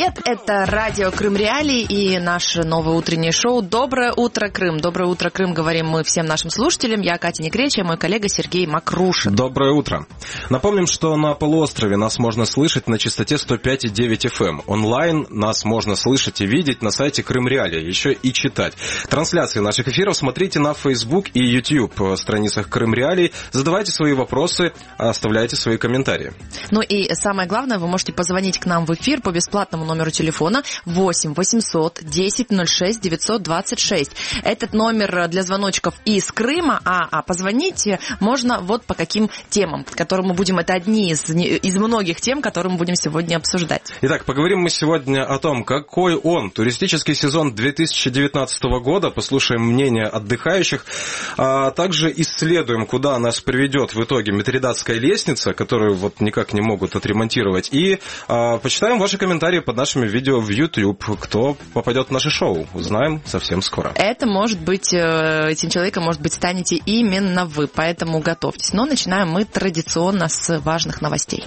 привет! Это радио Крым Реалии и наше новое утреннее шоу «Доброе утро, Крым». Доброе утро, Крым, говорим мы всем нашим слушателям. Я Катя Некречья, мой коллега Сергей Макрушин. Доброе утро. Напомним, что на полуострове нас можно слышать на частоте 105,9 FM. Онлайн нас можно слышать и видеть на сайте Крым Реалии, еще и читать. Трансляции наших эфиров смотрите на Facebook и YouTube страницах Крым Реалии. Задавайте свои вопросы, оставляйте свои комментарии. Ну и самое главное, вы можете позвонить к нам в эфир по бесплатному номеру телефона 8 800 10 06 926. Этот номер для звоночков из Крыма, а позвонить можно вот по каким темам, которым мы будем, это одни из многих тем, которые мы будем сегодня обсуждать. Итак, поговорим мы сегодня о том, какой он, туристический сезон 2019 года, послушаем мнение отдыхающих, а также исследуем, куда нас приведет в итоге Митридатская лестница, которую вот никак не могут отремонтировать, и почитаем ваши комментарии под нашими видео в YouTube. Кто попадет в наше шоу, узнаем совсем скоро. Это может быть, этим человеком, может быть, станете именно вы, поэтому готовьтесь. Но начинаем мы традиционно с важных новостей.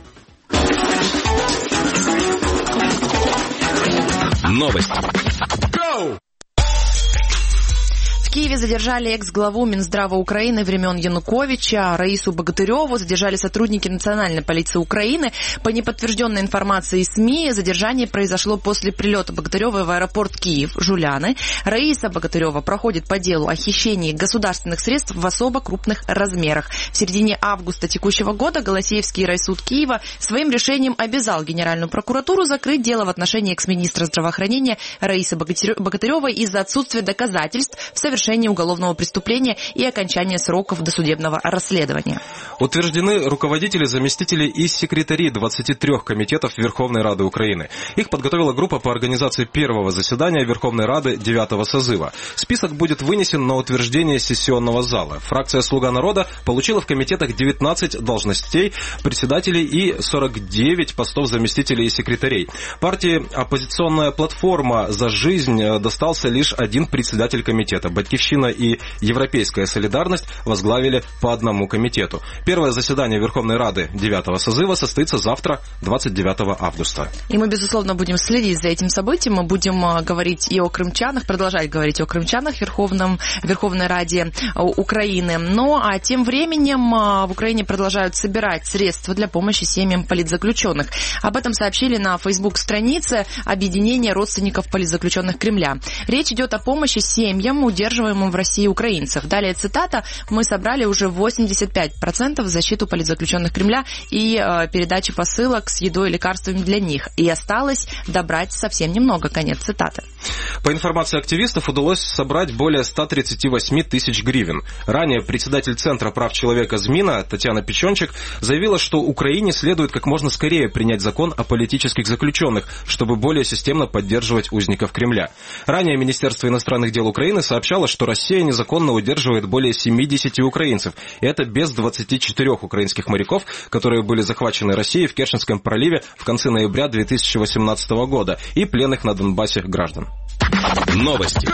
Новости. В Киеве задержали экс-главу Минздрава Украины времен Януковича Раису Богатыреву. Задержали сотрудники Национальной полиции Украины. По неподтвержденной информации СМИ, задержание произошло после прилета Богатыревой в аэропорт Киев-Жуляны. Раиса Богатырева проходит по делу о хищении государственных средств в особо крупных размерах. В середине августа текущего года Голосеевский райсуд Киева своим решением обязал Генеральную прокуратуру закрыть дело в отношении экс-министра здравоохранения Раисы Богатыревой из-за отсутствия доказательств в совершении уголовного преступления и окончания сроков досудебного расследования. Утверждены руководители, заместители и секретари 23 комитетов Верховной Рады Украины. Их подготовила группа по организации первого заседания Верховной Рады 9-го созыва. Список будет вынесен на утверждение сессионного зала. Фракция «Слуга народа» получила в комитетах 19 должностей председателей и 49 постов заместителей и секретарей. Партии «Оппозиционная платформа за жизнь» достался лишь один председатель комитета. «Батькивщина» и «Европейская солидарность» возглавили по одному комитету. Первое заседание Верховной Рады 9-го созыва состоится завтра, 29 августа. И мы, безусловно, будем следить за этим событием. Мы будем говорить и о крымчанах, продолжать говорить о крымчанах в Верховной Раде Украины. Ну, а тем временем в Украине продолжают собирать средства для помощи семьям политзаключенных. Об этом сообщили на Facebook-странице Объединения родственников политзаключенных Кремля. Речь идет о помощи семьям, удерживаемым в России украинцев. Далее цитата. «Мы собрали уже 85% в защиту политзаключенных Кремля и передачи посылок с едой и лекарствами для них. И осталось добрать совсем немного». Конец цитаты. По информации активистов, удалось собрать более 138 тысяч гривен. Ранее председатель Центра прав человека ЗМИНа Татьяна Печенчик заявила, что Украине следует как можно скорее принять закон о политических заключенных, чтобы более системно поддерживать узников Кремля. Ранее Министерство иностранных дел Украины сообщало, что Россия незаконно удерживает более 70 украинцев. И это без 24 украинских моряков, которые были захвачены Россией в Керченском проливе в конце ноября 2018 года, и пленных на Донбассе граждан. Новости.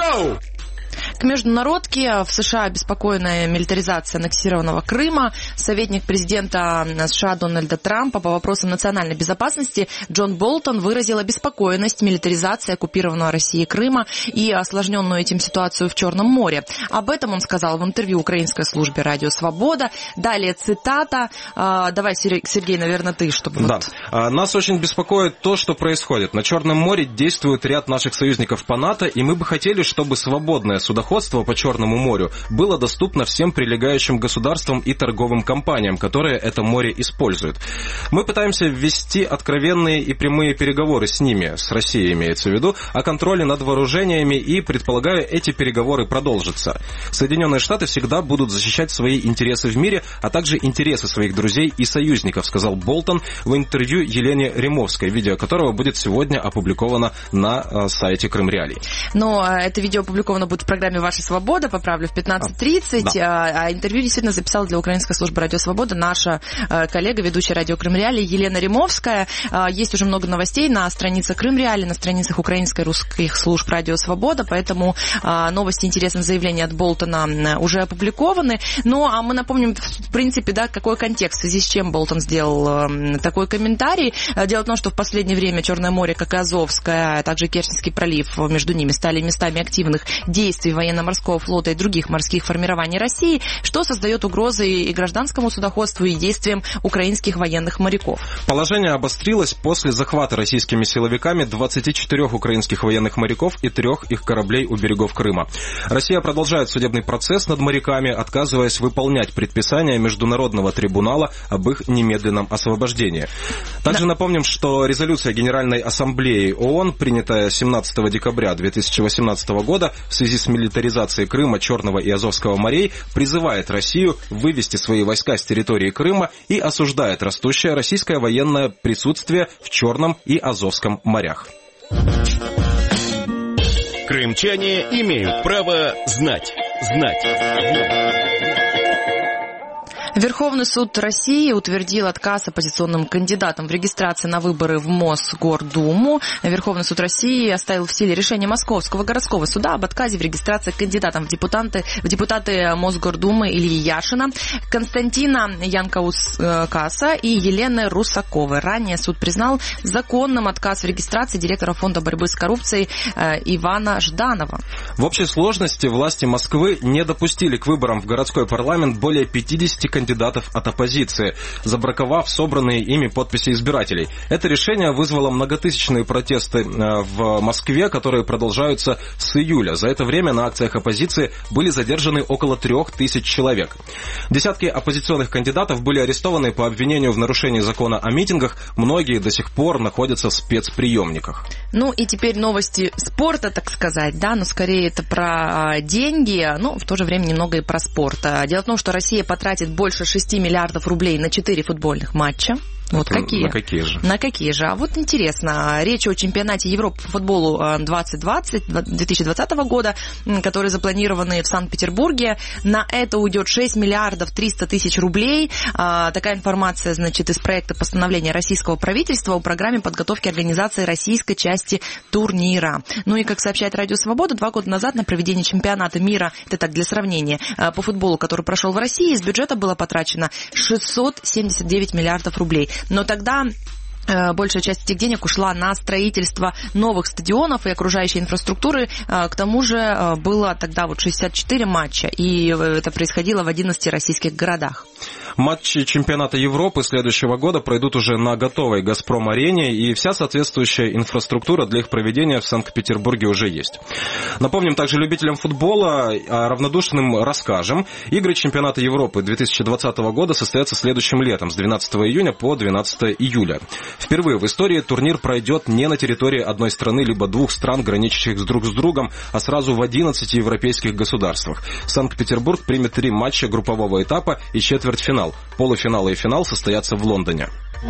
К международке. В США обеспокоена милитаризация аннексированного Крыма. Советник президента США Дональда Трампа по вопросам национальной безопасности Джон Болтон выразил обеспокоенность милитаризации оккупированного Россией Крыма и осложненную этим ситуацию в Черном море. Об этом он сказал в интервью украинской службе «Радио Свобода». Далее цитата. Давай, Сергей, наверное, ты, чтобы... Да. Нас очень беспокоит то, что происходит. На Черном море действует ряд наших союзников по НАТО, и мы бы хотели, чтобы свободное судоходство по Черному морю было доступно всем прилегающим государствам и торговым компаниям, которые это море используют. Мы пытаемся ввести откровенные и прямые переговоры с ними, с Россией имеется в виду, о контроле над вооружениями, и, предполагаю, эти переговоры продолжатся. Соединенные Штаты всегда будут защищать свои интересы в мире, а также интересы своих друзей и союзников, сказал Болтон в интервью Елене Римовской, видео которого будет сегодня опубликовано на сайте Крым Реалии. Но это видео опубликовано будет в программе «Ваша свобода», поправлю, в 15:30. Да. А интервью действительно записала для Украинской службы «Радио Свобода» наша коллега, ведущая радио Крым-Реалии Елена Римовская. Есть уже много новостей на страницах Крым-Реалии, на страницах украинской русских служб «Радио Свобода», поэтому новости, интересные заявления от Болтона уже опубликованы. Ну, а мы напомним, в принципе, да, какой контекст, в связи с чем Болтон сделал такой комментарий. Дело в том, что в последнее время Черное море, как и Азовское, а также Керченский пролив, между ними стали местами активных действий военно-морского флота и других морских формирований России, что создает угрозы и гражданскому судоходству, и действиям украинских военных моряков. Положение обострилось после захвата российскими силовиками 24 украинских военных моряков и 3 их кораблей у берегов Крыма. Россия продолжает судебный процесс над моряками, отказываясь выполнять предписания Международного трибунала об их немедленном освобождении. Также напомним, что резолюция Генеральной Ассамблеи ООН, принятая 17 декабря 2018 года в связи с милитаризацией Крыма, Черного и Азовского морей, призывает Россию вывести свои войска с территории Крыма и осуждает растущее российское военное присутствие в Черном и Азовском морях. Крымчане имеют право знать. Верховный суд России утвердил отказ оппозиционным кандидатам в регистрации на выборы в Мосгордуму. Верховный суд России оставил в силе решение Московского городского суда об отказе в регистрации кандидатам в депутаты Мосгордумы Ильи Яшина, Константина Янкаускаса и Елены Русаковой. Ранее суд признал законным отказ в регистрации директора Фонда борьбы с коррупцией Ивана Жданова. В общей сложности власти Москвы не допустили к выборам в городской парламент более 50 кандидатов от оппозиции, забраковав собранные ими подписи избирателей. Это решение вызвало многотысячные протесты в Москве, которые продолжаются с июля. За это время на акциях оппозиции были задержаны около 3000 человек. Десятки оппозиционных кандидатов были арестованы по обвинению в нарушении закона о митингах. Многие до сих пор находятся в спецприемниках. Ну и теперь новости спорта, так сказать, да, но скорее это про деньги, но в то же время немного и про спорт. Дело в том, что Россия потратит больше 6 миллиардов рублей на 4 футбольных матча. Вот какие? На какие же? На какие же? А вот интересно, речь о чемпионате Европы по футболу 2020 года, который запланированы в Санкт-Петербурге. На это уйдет 6 миллиардов 300 тысяч рублей. Такая информация, значит, из проекта постановления российского правительства о программе подготовки организации российской части турнира. Ну и, как сообщает Радио Свобода, 2 года назад на проведение чемпионата мира, это так для сравнения, по футболу, который прошел в России, из бюджета было потрачено 679 миллиардов рублей. Но тогда большая часть этих денег ушла на строительство новых стадионов и окружающей инфраструктуры. К тому же было тогда 64 матча, и это происходило в 11 российских городах. Матчи чемпионата Европы следующего года пройдут уже на готовой «Газпром-арене», и вся соответствующая инфраструктура для их проведения в Санкт-Петербурге уже есть. Напомним также любителям футбола, а равнодушным расскажем. Игры чемпионата Европы 2020 года состоятся следующим летом, с 12 июня по 12 июля. Впервые в истории турнир пройдет не на территории одной страны, либо 2 стран, граничащих друг с другом, а сразу в 11 европейских государствах. Санкт-Петербург примет 3 матча группового этапа и четвертьфинал. Полуфинал и финал состоятся в Лондоне.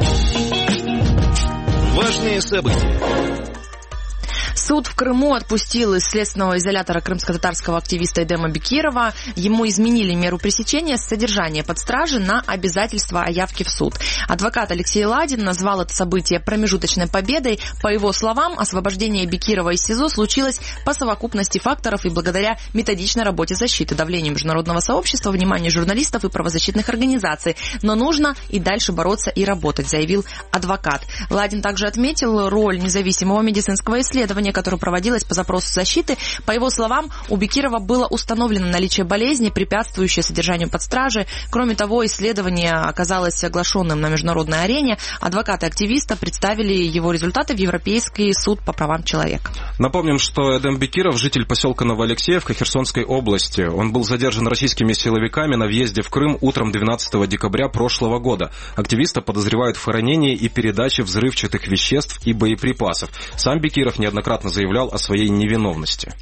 Важные события. Суд в Крыму отпустил из следственного изолятора крымско-татарского активиста Эдема Бекирова. Ему изменили меру пресечения с содержания под стражей на обязательство о явке в суд. Адвокат Алексей Ладин назвал это событие промежуточной победой. По его словам, освобождение Бекирова из СИЗО случилось по совокупности факторов и благодаря методичной работе защиты, давлению международного сообщества, вниманию журналистов и правозащитных организаций. Но нужно и дальше бороться и работать, заявил адвокат. Ладин также отметил роль независимого медицинского исследования, которое проводилось по запросу защиты. По его словам, у Бекирова было установлено наличие болезни, препятствующей содержанию под стражей. Кроме того, исследование оказалось оглашенным на международной арене. Адвокаты активиста представили его результаты в Европейский суд по правам человека. Напомним, что Эдем Бекиров, житель поселка Новоалексеевка Херсонской области. Он был задержан российскими силовиками на въезде в Крым утром 12 декабря прошлого года. Активиста подозревают в хранении и передаче взрывчатых веществ и боеприпасов. Сам Бекиров неоднократно заявлял о своей невиновности.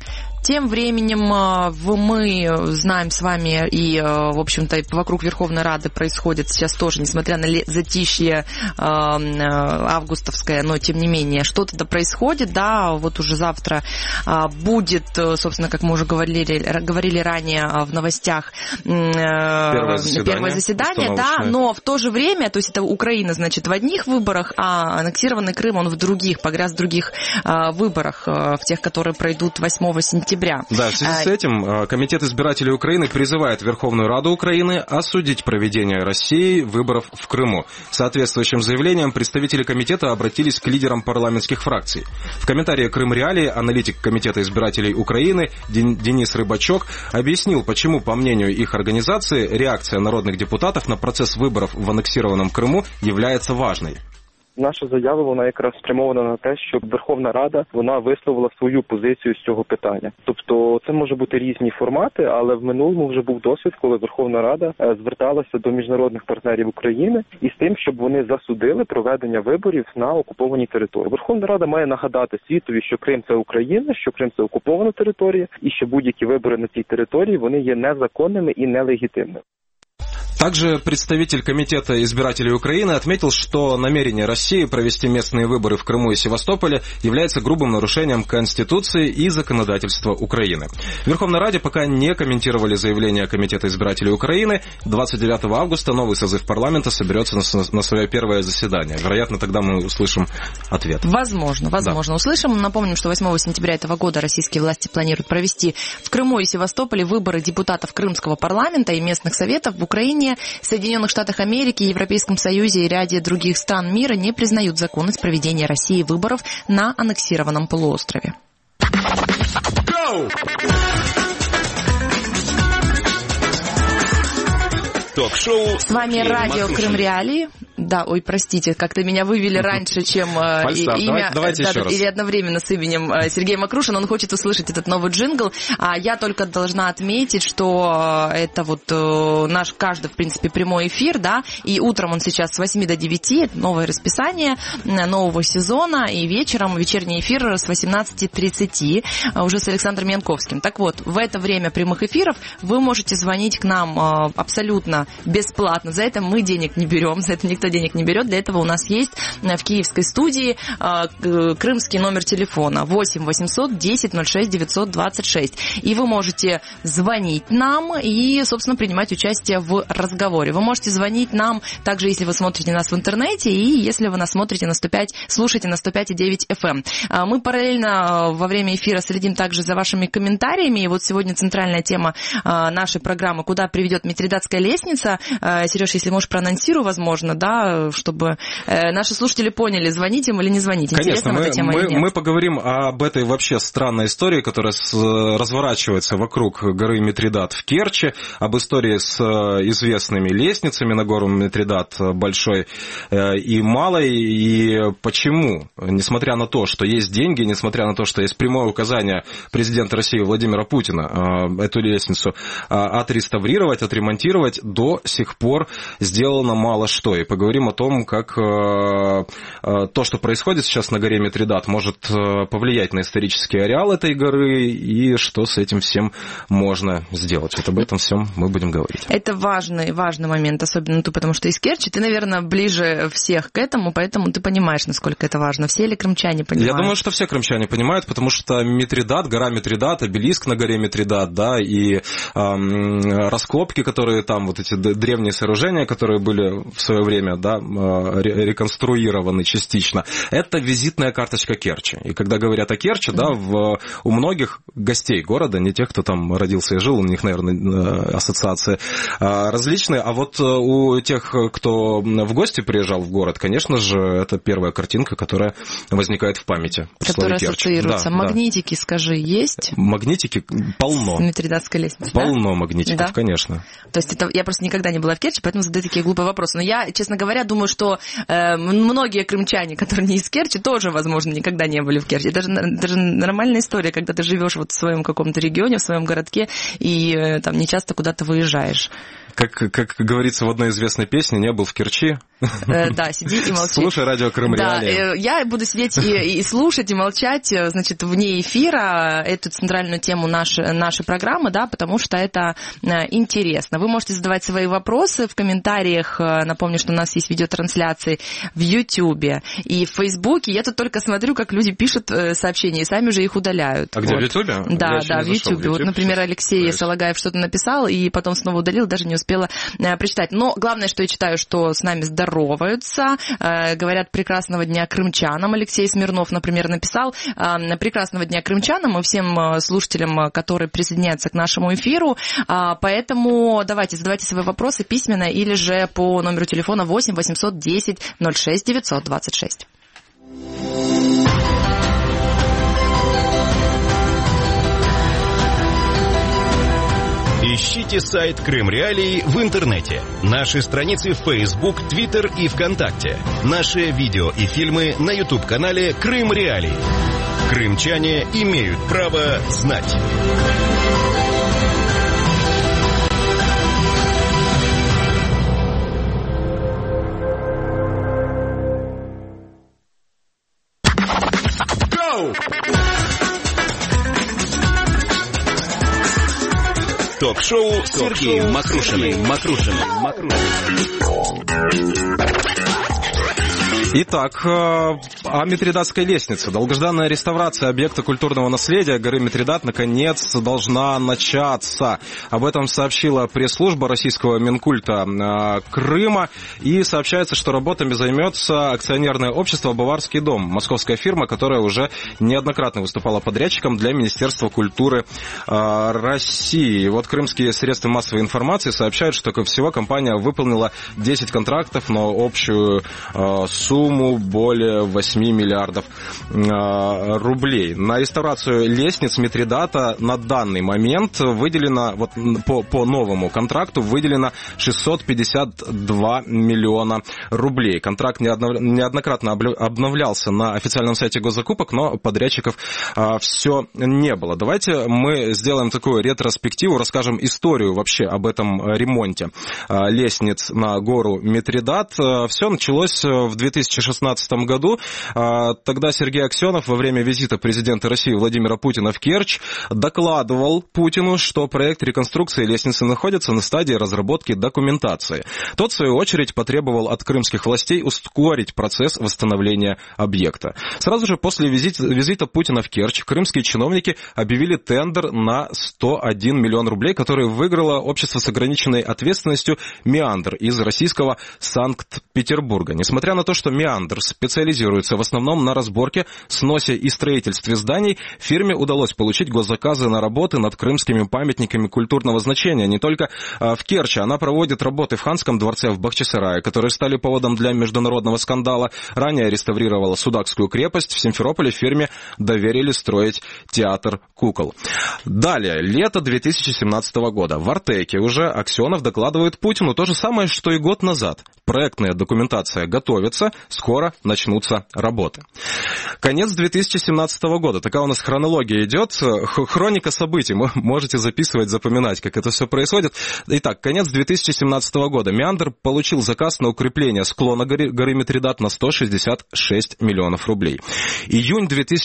Тем временем мы знаем с вами, и, в общем-то, вокруг Верховной Рады происходит сейчас тоже, несмотря на затишье августовское, но, тем не менее, что-то происходит, да, вот уже завтра будет, собственно, как мы уже говорили ранее в новостях, первое заседание, да, но в то же время, то есть это Украина, значит, в одних выборах, а аннексированный Крым, он в других, погряз в других выборах, в тех, которые пройдут 8 сентября. Да, в связи с этим Комитет избирателей Украины призывает Верховную Раду Украины осудить проведение России выборов в Крыму. Соответствующим заявлением представители комитета обратились к лидерам парламентских фракций. В комментарии «Крым Реалии» аналитик Комитета избирателей Украины Денис Рыбачок объяснил, почему, по мнению их организации, реакция народных депутатов на процесс выборов в аннексированном Криму является важной. Наша заява, вона якраз спрямована на те, щоб Верховна Рада, вона висловила свою позицію з цього питання. Тобто це може бути різні формати, але в минулому вже був досвід, коли Верховна Рада зверталася до міжнародних партнерів України із тим, щоб вони засудили проведення виборів на окупованій території. Верховна Рада має нагадати світові, що Крим – це Україна, що Крим – це окупована територія, і що будь-які вибори на цій території, вони є незаконними і нелегітимними. Также представитель Комитета избирателей Украины отметил, что намерение России провести местные выборы в Крыму и Севастополе является грубым нарушением Конституции и законодательства Украины. В Верховной Раде пока не комментировали заявление Комитета избирателей Украины. 29 августа новый созыв парламента соберется на свое первое заседание. Вероятно, тогда мы услышим ответ. Возможно, да. Услышим. Напомним, что 8 сентября этого года российские власти планируют провести в Крыму и Севастополе выборы депутатов Крымского парламента и местных советов. В Украине, Соединенных Штатах Америки, Европейском Союзе и ряде других стран мира не признают законность проведения России выборов на аннексированном полуострове. Ток-шоу. С вами радио «Крым Реалии». Да, ой, простите, как-то меня вывели раньше, чем имя, давайте еще раз. Или одновременно с именем Сергей Макрушин. Он хочет услышать этот новый джингл. А я только должна отметить, что это вот наш каждый, в принципе, прямой эфир, да, и утром он сейчас с 8 до 9, это новое расписание нового сезона, и вечером вечерний эфир с 18:30 уже с Александром Янковским. Так вот, в это время прямых эфиров вы можете звонить к нам абсолютно бесплатно. За это мы денег не берем, за это никто денег не берет. Для этого у нас есть в киевской студии крымский номер телефона 8 800 10 06 926. И вы можете звонить нам и, собственно, принимать участие в разговоре. Вы можете звонить нам также, если вы смотрите нас в интернете и если вы нас смотрите на 105, слушаете на 105,9 FM. Мы параллельно во время эфира следим также за вашими комментариями. И вот сегодня центральная тема нашей программы «Куда приведет Митридатская лестница». Сереж, если можешь, проанонсирую, возможно, да, чтобы наши слушатели поняли, звонить им или не звонить. Конечно, мы поговорим об этой вообще странной истории, которая разворачивается вокруг горы Митридат в Керчи, об истории с известными лестницами на гору Митридат, большой и малой, и почему, несмотря на то, что есть деньги, несмотря на то, что есть прямое указание президента России Владимира Путина эту лестницу отреставрировать, отремонтировать, до сих пор сделано мало что. И поговорим о том, как то, что происходит сейчас на горе Митридат, может повлиять на исторический ареал этой горы и что с этим всем можно сделать. Вот об этом всем мы будем говорить. Это важный момент, особенно ты, потому что из Керчи ты, наверное, ближе всех к этому, поэтому ты понимаешь, насколько это важно. Все ли крымчане понимают? Я думаю, что все крымчане понимают, потому что Митридат, гора Митридат, обелиск на горе Митридат, да, и раскопки, которые там, вот эти древние сооружения, которые были в свое время, да, реконструированы частично, это визитная карточка Керчи. И когда говорят о Керчи, да, у многих гостей города, не тех, кто там родился и жил, у них, наверное, ассоциации различные, а вот у тех, кто в гости приезжал в город, конечно же, это первая картинка, которая возникает в памяти. Которая ассоциируется. Да, магнитики, да. Скажи, есть? Магнитики полно. С Митридатской лестницы, полно, да? Магнитиков, да? Конечно. То есть это, я просто никогда не была в Керчи, поэтому задаю такие глупые вопросы. Но я, честно говоря, думаю, что многие крымчане, которые не из Керчи, тоже, возможно, никогда не были в Керчи. Это же нормальная история, когда ты живешь вот в своем каком-то регионе, в своем городке, и там не часто куда-то выезжаешь. Как говорится в одной известной песне, не был в Керчи, Да, сиди и молчи. Слушай радио Крым Реалии. Да, я буду сидеть и слушать, и молчать, значит, вне эфира эту центральную тему нашей программы, да, потому что это интересно. Вы можете задавать свои вопросы в комментариях. Напомню, что у нас есть видеотрансляции в Ютьюбе и в Фейсбуке. Я тут только смотрю, как люди пишут сообщения и сами уже их удаляют. А где, в Ютьюбе? Да, в Ютьюбе. Вот, например, Алексей Салагаев что-то написал и потом снова удалил, даже не успела прочитать. Но главное, что я читаю, что с нами здороваются, говорят прекрасного дня крымчанам. Алексей Смирнов, например, написал прекрасного дня крымчанам и всем слушателям, которые присоединяются к нашему эфиру. Поэтому давайте, задавайте свои вопросы письменно или же по номеру телефона 8 810 06 926. Ищите сайт Крым Реалии в интернете. Наши страницы в Facebook, Twitter и ВКонтакте. Наши видео и фильмы на YouTube-канале Крым Реалии. Крымчане имеют право знать. Ток-шоу Сергеем Макрушиным. Итак, о Митридатской лестнице. Долгожданная реставрация объекта культурного наследия горы Митридат наконец должна начаться. Об этом сообщила пресс-служба российского Минкульта Крыма. И сообщается, что работами займется акционерное общество «Баварский дом», московская фирма, которая уже неоднократно выступала подрядчиком для Министерства культуры России. Вот крымские средства массовой информации сообщают, что, как всего, компания выполнила 10 контрактов на общую сумму более 8 миллиардов рублей. На реставрацию лестниц Митридата на данный момент выделено, вот по новому контракту, выделено 652 миллиона рублей. Контракт неоднократно обновлялся на официальном сайте госзакупок, но подрядчиков все не было. Давайте мы сделаем такую ретроспективу, расскажем историю вообще об этом ремонте лестниц на гору Митридат. Все началось в 2016 году. Тогда Сергей Аксенов во время визита президента России Владимира Путина в Керчь докладывал Путину, что проект реконструкции лестницы находится на стадии разработки документации. Тот, в свою очередь, потребовал от крымских властей ускорить процесс восстановления объекта. Сразу же после визита Путина в Керчь крымские чиновники объявили тендер на 101 миллион рублей, который выиграло общество с ограниченной ответственностью «Меандр» из российского Санкт-Петербурга. Несмотря на то, что «Меандр» специализируется в основном на разборке, сносе и строительстве зданий, фирме удалось получить госзаказы на работы над крымскими памятниками культурного значения. Не только в Керчи. Она проводит работы в Ханском дворце в Бахчисарае, которые стали поводом для международного скандала. Ранее реставрировала Судакскую крепость. В Симферополе фирме доверили строить театр кукол. Далее, лето 2017 года. В Артеке уже Аксенов докладывает Путину то же самое, что и год назад. Проектная документация готовится, скоро начнутся работы. Конец 2017 года. Такая у нас хронология идет. Хроника событий. Можете записывать, запоминать, как это все происходит. Итак, конец 2017 года. «Меандр» получил заказ на укрепление склона горы Митридат на 166 миллионов рублей. Июнь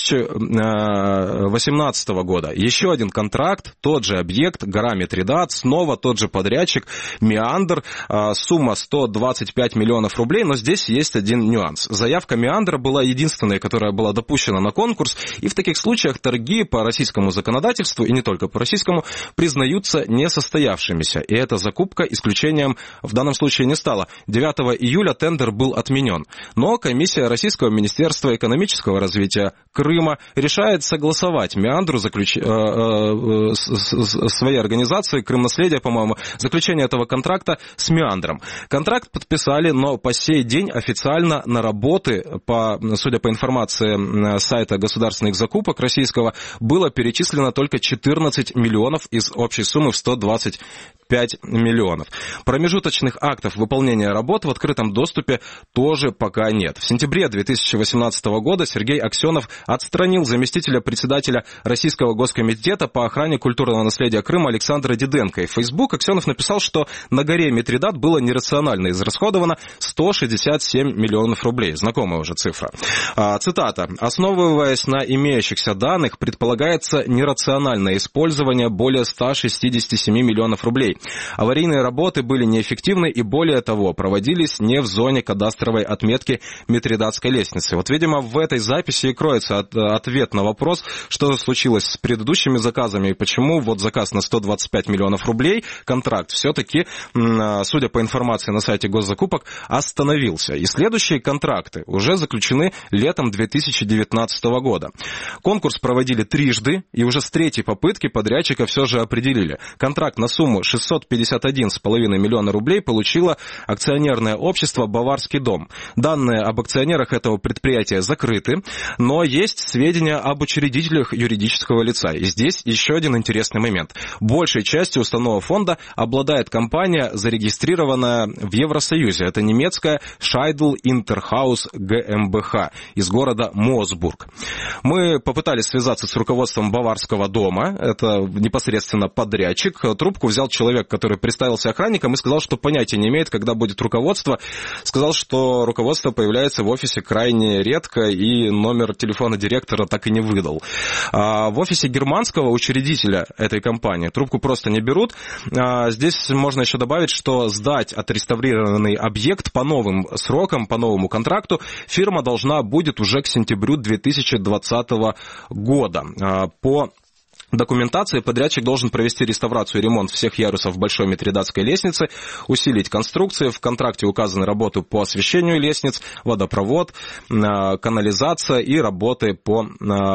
2018 года. Еще один контракт, тот же объект, гора Митридат, снова тот же подрядчик, «Меандр», сумма 125 миллионов рублей, но здесь есть один нюанс. Заявка «Меандра» была единственной, которая была допущена на конкурс, и в таких случаях торги по российскому законодательству, и не только по российскому, признаются несостоявшимися, и эта закупка исключением в данном случае не стала. 9 июля тендер был отменен, но комиссия Российского министерства экономического развития Крыма решает согласовать «Меандру» своей организации «Крымнаследие», по-моему, заключение этого контракта с «Меандром». Контракт подписали, но по сей день официально на работы, судя по информации сайта государственных закупок российского, было перечислено только 14 миллионов из общей суммы в 125 миллионов. Промежуточных актов выполнения работ в открытом доступе тоже пока нет. В сентябре 2018 года Сергей Аксенов отстранил заместителя председателя Российского госкомитета по охране культурного наследия Крыма Александра Диденко. И в Facebook Аксенов написал, что на горе Митридат было нерационально израсходовано 167 миллионов рублей. Знакомая уже цифра. Цитата. «Основываясь на имеющихся данных, предполагается нерациональное использование более 167 миллионов рублей. Аварийные работы были неэффективны и, более того, проводились не в зоне кадастровой отметки Митридатской лестницы». Вот, видимо, в этой записи и кроется ответ на вопрос, что случилось с предыдущими заказами и почему вот заказ на 125 миллионов рублей, контракт, все-таки, судя по информации на сайте госзакупок, остановился. И следующие контракты уже заключены летом 2019 года. Конкурс проводили трижды, и уже с третьей попытки подрядчика все же определили. Контракт на сумму 651,5 миллиона рублей получило акционерное общество «Баварский дом». Данные об акционерах этого предприятия закрыты, но есть сведения об учредителях юридического лица. И здесь еще один интересный момент. Большей частью уставного фонда обладает компания, зарегистрированная в Евросоюзе. Это немецкая Scheidel Interhaus GmbH из города Моосбург. Мы попытались связаться с руководством Баварского дома. Это непосредственно подрядчик. Трубку взял человек, который представился охранником и сказал, что понятия не имеет, когда будет руководство. Сказал, что руководство появляется в офисе крайне редко и номер телефона директора так и не выдал. В офисе германского учредителя этой компании трубку просто не берут. Здесь можно еще добавить, что сдать отреставрированный объект по новым срокам, по новому контракту фирма должна будет уже к сентябрю 2020 года. По документации подрядчик должен провести реставрацию и ремонт всех ярусов Большой Митридатской лестницы, усилить конструкции. В контракте указаны работы по освещению лестниц, водопровод, канализация и работы по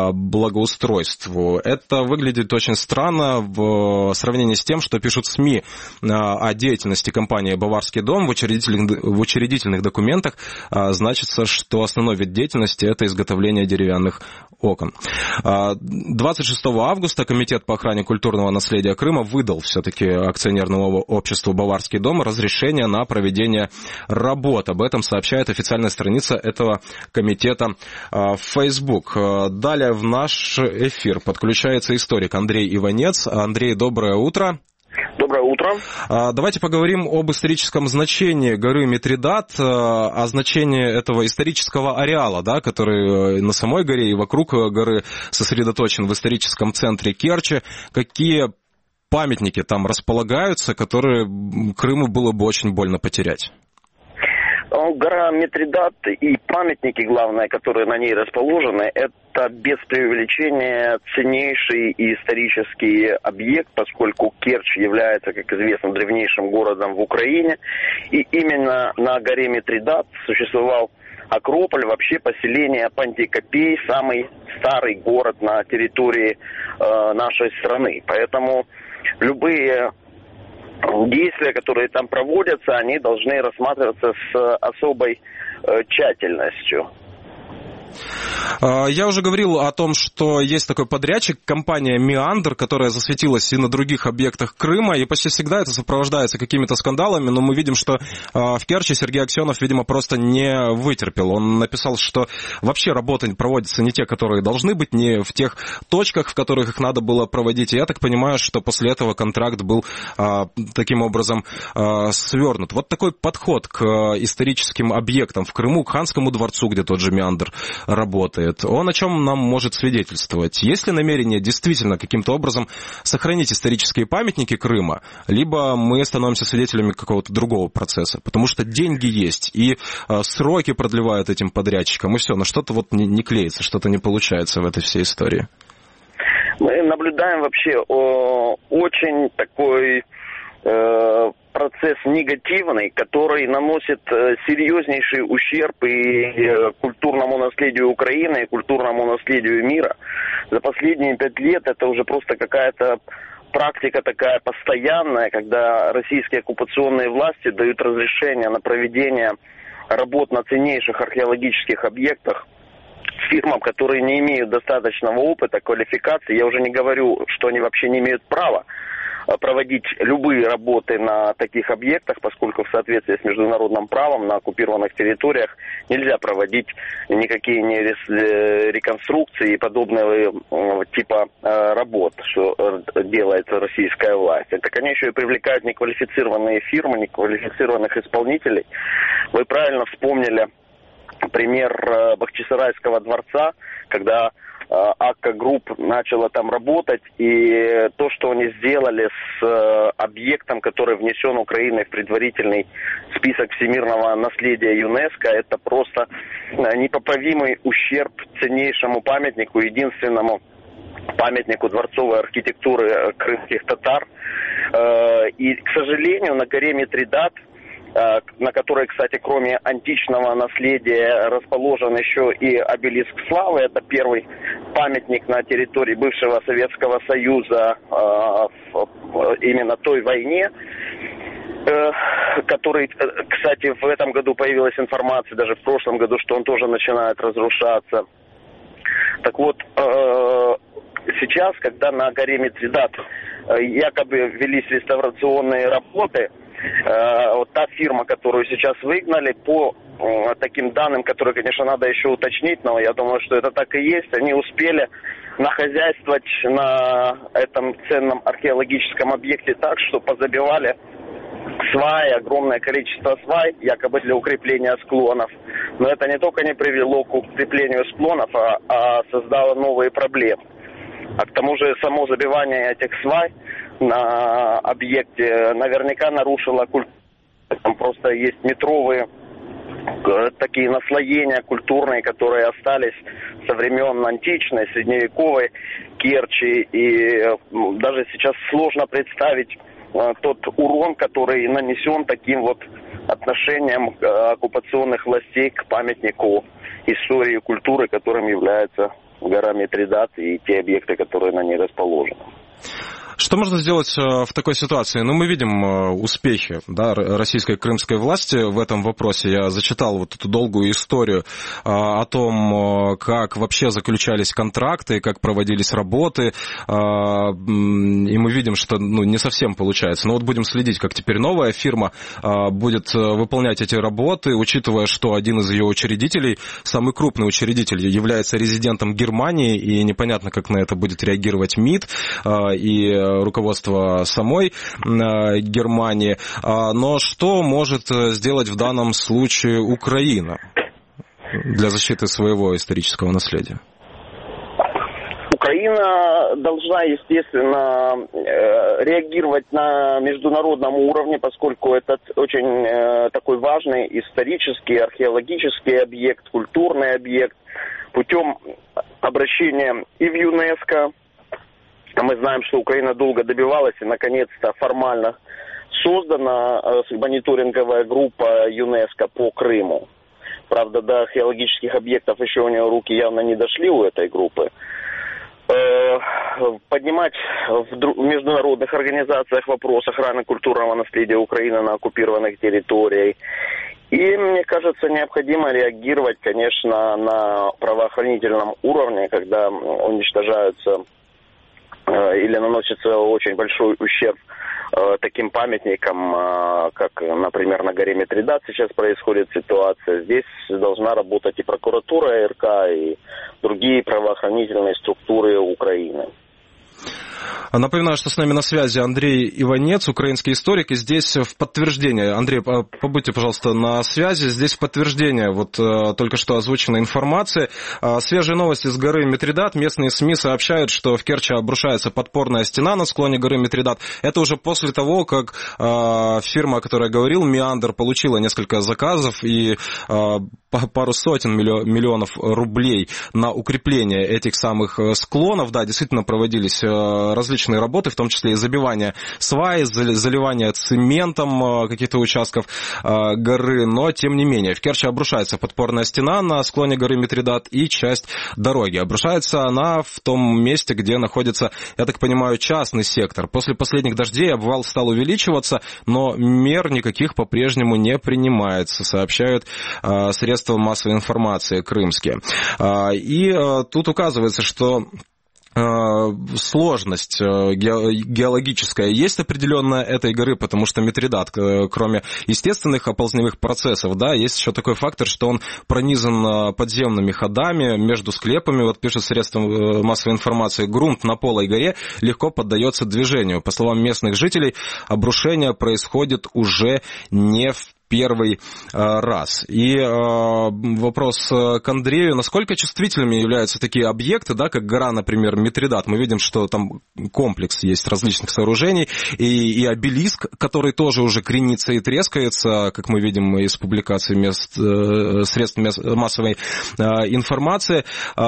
благоустройству. Это выглядит очень странно в сравнении с тем, что пишут СМИ о деятельности компании «Баварский дом». В учредительных документах значится, что основной вид деятельности – это изготовление деревянных окон. 26 августа Комитет по охране культурного наследия Крыма выдал все-таки акционерному обществу «Баварский дом» разрешение на проведение работ. Об этом сообщает официальная страница этого комитета в Facebook. Далее в наш эфир подключается историк Андрей Иванец. Андрей, доброе утро. Доброе утро. Давайте поговорим об историческом значении горы Митридат, о значении этого исторического ареала, да, который на самой горе и вокруг горы сосредоточен в историческом центре Керчи. Какие памятники там располагаются, которые Крыму было бы очень больно потерять? Гора Митридат и памятники, главное, которые на ней расположены, это без преувеличения ценнейший и исторический объект, поскольку Керчь является, как известно, древнейшим городом в Украине. И именно на горе Митридат существовал Акрополь, вообще поселение Пантикопей, самый старый город на территории нашей страны. Поэтому любые действия, которые там проводятся, они должны рассматриваться с особой тщательностью. Я уже говорил о том, что есть такой подрядчик, компания «Меандр», которая засветилась и на других объектах Крыма, и почти всегда это сопровождается какими-то скандалами, но мы видим, что в Керчи Сергей Аксенов, видимо, просто не вытерпел. Он написал, что вообще работы проводятся не те, которые должны быть, не в тех точках, в которых их надо было проводить. И я так понимаю, что после этого контракт был таким образом свернут. Вот такой подход к историческим объектам в Крыму, к Ханскому дворцу, где тот же «Меандр» работает, он о чем нам может свидетельствовать? Есть ли намерение действительно каким-то образом сохранить исторические памятники Крыма, либо мы становимся свидетелями какого-то другого процесса? Потому что деньги есть, и сроки продлевают этим подрядчикам, и все, но что-то вот не клеится, что-то не получается в этой всей истории. Мы наблюдаем вообще очень такой процесс негативный, который наносит серьезнейший ущерб и культурному наследию Украины, и культурному наследию мира. За последние 5 лет это уже просто какая-то практика такая постоянная, когда российские оккупационные власти дают разрешение на проведение работ на ценнейших археологических объектах фирмам, которые не имеют достаточного опыта, квалификации. Я уже не говорю, что они вообще не имеют права проводить любые работы на таких объектах, поскольку в соответствии с международным правом на оккупированных территориях нельзя проводить никакие реконструкции и подобного типа работ, что делает российская власть. Так они еще и привлекают неквалифицированные фирмы, неквалифицированных исполнителей. Вы правильно вспомнили пример Бахчисарайского дворца, когда Акка Групп начала там работать, и то, что они сделали с объектом, который внесен Украиной в предварительный список всемирного наследия ЮНЕСКО, это просто непоправимый ущерб ценнейшему памятнику, единственному памятнику дворцовой архитектуры крымских татар. И, к сожалению, на горе Митридат, на которой, кстати, кроме античного наследия расположен еще и обелиск славы. Это первый памятник на территории бывшего Советского Союза именно той войне, который, кстати, в этом году появилась информация, даже в прошлом году, что он тоже начинает разрушаться. Так вот, сейчас, когда на горе Митридат якобы велись реставрационные работы, вот та фирма, которую сейчас выгнали, по таким данным, которые, конечно, надо еще уточнить, но я думаю, что это так и есть, они успели нахозяйствовать на этом ценном археологическом объекте так, что позабивали сваи, огромное количество свай, якобы для укрепления склонов. Но это не только не привело к укреплению склонов, а создало новые проблемы. А к тому же само забивание этих свай на объекте наверняка нарушило культуру. Там просто есть метровые такие наслоения культурные, которые остались со времен античной, средневековой Керчи. И даже сейчас сложно представить тот урон, который нанесен таким вот отношением оккупационных властей к памятнику истории и культуры, которым является гора Митридат и те объекты, которые на ней расположены. Что можно сделать в такой ситуации? Ну, мы видим успехи, да, российской крымской власти в этом вопросе. Я зачитал вот эту долгую историю о том, как вообще заключались контракты, как проводились работы. И мы видим, что не совсем получается. Но вот будем следить, как теперь новая фирма будет выполнять эти работы, учитывая, что один из ее учредителей, самый крупный учредитель, является резидентом Германии, и непонятно, как на это будет реагировать МИД и руководство самой Германии. Но что может сделать в данном случае Украина для защиты своего исторического наследия? Украина должна, естественно, реагировать на международном уровне, поскольку это очень такой важный исторический, археологический объект, культурный объект, путем обращения и в ЮНЕСКО. Мы знаем, что Украина долго добивалась, и наконец-то формально создана мониторинговая группа ЮНЕСКО по Крыму. Правда, до археологических объектов еще у нее руки явно не дошли у этой группы. Поднимать в международных организациях вопрос охраны культурного наследия Украины на оккупированных территориях. И, мне кажется, необходимо реагировать, конечно, на правоохранительном уровне, когда уничтожаются или наносится очень большой ущерб таким памятникам, как, например, на горе Митридат сейчас происходит ситуация. Здесь должна работать и прокуратура РК, и другие правоохранительные структуры Украины. Напоминаю, что с нами на связи Андрей Иванец, украинский историк, и здесь в подтверждение, Андрей, побудьте, пожалуйста, на связи, здесь в подтверждение вот только что озвученной информации. Свежие новости с горы Митридат, местные СМИ сообщают, что в Керчи обрушается подпорная стена на склоне горы Митридат. Это уже после того, как фирма, о которой я говорил, Меандр, получила несколько заказов и пару сотен миллионов рублей на укрепление этих самых склонов. Да, действительно проводились различные различные работы, в том числе и забивание сваи, заливание цементом каких-то участков горы, но тем не менее в Керчи обрушается подпорная стена на склоне горы Митридат и часть дороги. Обрушается она в том месте, где находится, я так понимаю, частный сектор. После последних дождей обвал стал увеличиваться, но мер никаких по-прежнему не принимается, сообщают средства массовой информации крымские. И тут указывается, что сложность геологическая есть определенная этой горы, потому что Митридат, кроме естественных оползневых процессов, да, есть еще такой фактор, что он пронизан подземными ходами между склепами. Вот пишет средства массовой информации, грунт на полой горе легко поддается движению. По словам местных жителей, обрушение происходит уже не в первый раз. И вопрос к Андрею. Насколько чувствительными являются такие объекты, да, как гора, например, Митридат? Мы видим, что там комплекс есть различных сооружений, и обелиск, который тоже уже кренится и трескается, как мы видим из публикаций средств массовой информации.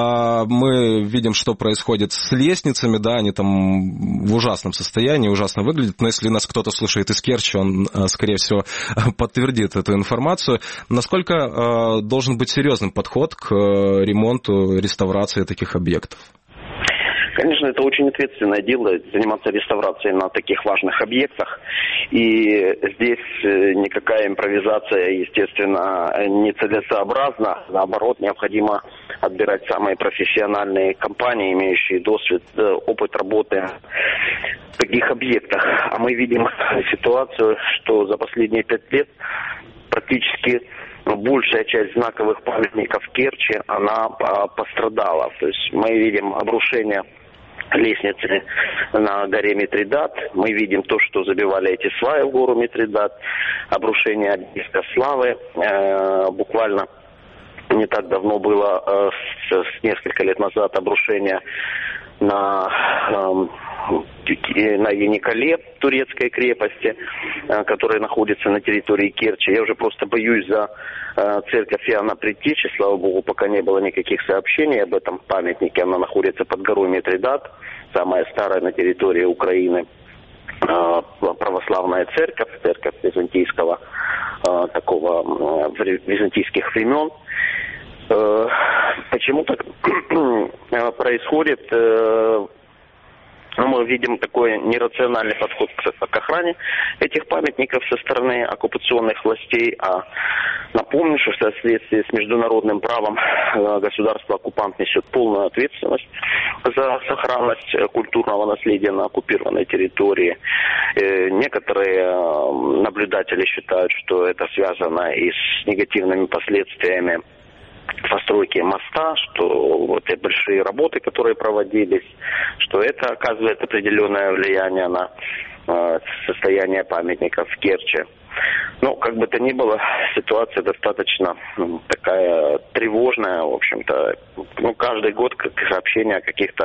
Мы видим, что происходит с лестницами, да, они там в ужасном состоянии, ужасно выглядят, но если нас кто-то слушает из Керчи, он, скорее всего, подтвердит эту информацию. Насколько должен быть серьезным подход к ремонту, реставрации таких объектов? Конечно, это очень ответственное дело, заниматься реставрацией на таких важных объектах. И здесь никакая импровизация, естественно, нецелесообразна. Наоборот, необходимо отбирать самые профессиональные компании, имеющие опыт работы в таких объектах. А мы видим ситуацию, что за последние 5 лет практически большая часть знаковых памятников Керчи, она пострадала. То есть мы видим обрушение лестницы на горе Митридат. Мы видим то, что забивали эти сваи в гору Митридат. Обрушение обелиска славы. Буквально не так давно было, несколько лет назад, обрушение на Яникале, турецкой крепости, которая находится на территории Керчи. Я уже просто боюсь за церковь Иоанна Предтечи. Слава Богу, пока не было никаких сообщений об этом памятнике. Она находится под горой Митридат, самая старая на территории Украины православная церковь византийского, византийских времен. Почему так происходит? Мы видим такой нерациональный подход к охране этих памятников со стороны оккупационных властей. А напомню, что в соответствии с международным правом государство-оккупант несет полную ответственность за сохранность культурного наследия на оккупированной территории. Некоторые наблюдатели считают, что это связано и с негативными последствиями постройки моста, что вот эти большие работы, которые проводились, что это оказывает определенное влияние на состояние памятников в Керчи. Ну, как бы то ни было, ситуация достаточно такая тревожная, в общем-то. Ну, каждый год сообщения о каких-то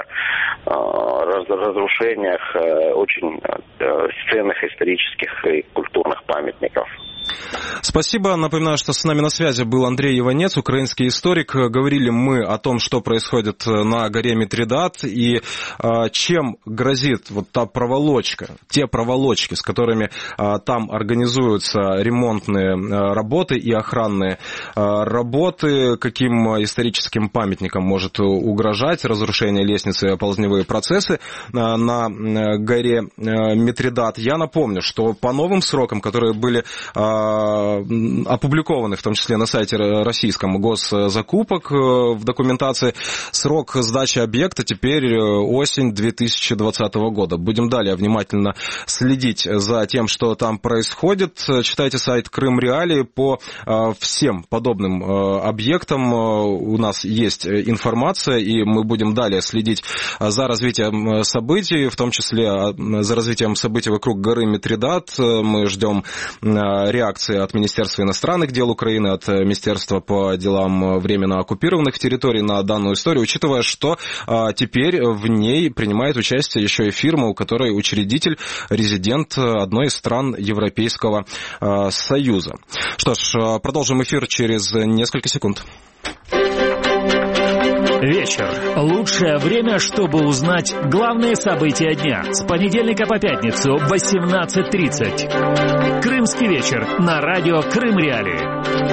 разрушениях очень ценных исторических и культурных памятников. Спасибо. Напоминаю, что с нами на связи был Андрей Иванец, украинский историк. Говорили мы о том, что происходит на горе Митридат и чем грозит вот та проволочка, те проволочки, с которыми там организуются ремонтные работы и охранные работы, каким историческим памятникам может угрожать разрушение лестницы и оползневые процессы на горе Митридат. Я напомню, что по новым срокам, которые были опубликованы, в том числе на сайте российском госзакупок в документации, срок сдачи объекта теперь осень 2020 года. Будем далее внимательно следить за тем, что там происходит. Читайте сайт Крым Реалии. По всем подобным объектам у нас есть информация, и мы будем далее следить за развитием событий, в том числе за развитием событий вокруг горы Митридат. Мы ждем реакции от Министерства иностранных дел Украины, от Министерства по делам временно оккупированных территорий на данную историю, учитывая, что теперь в ней принимает участие еще и фирма, у которой учредитель, резидент одной из стран Европейского Союза. Что ж, продолжим эфир через несколько секунд. Вечер. Лучшее время, чтобы узнать главные события дня. С понедельника по пятницу в 18:30. Крымский вечер на радио Крым Реалии.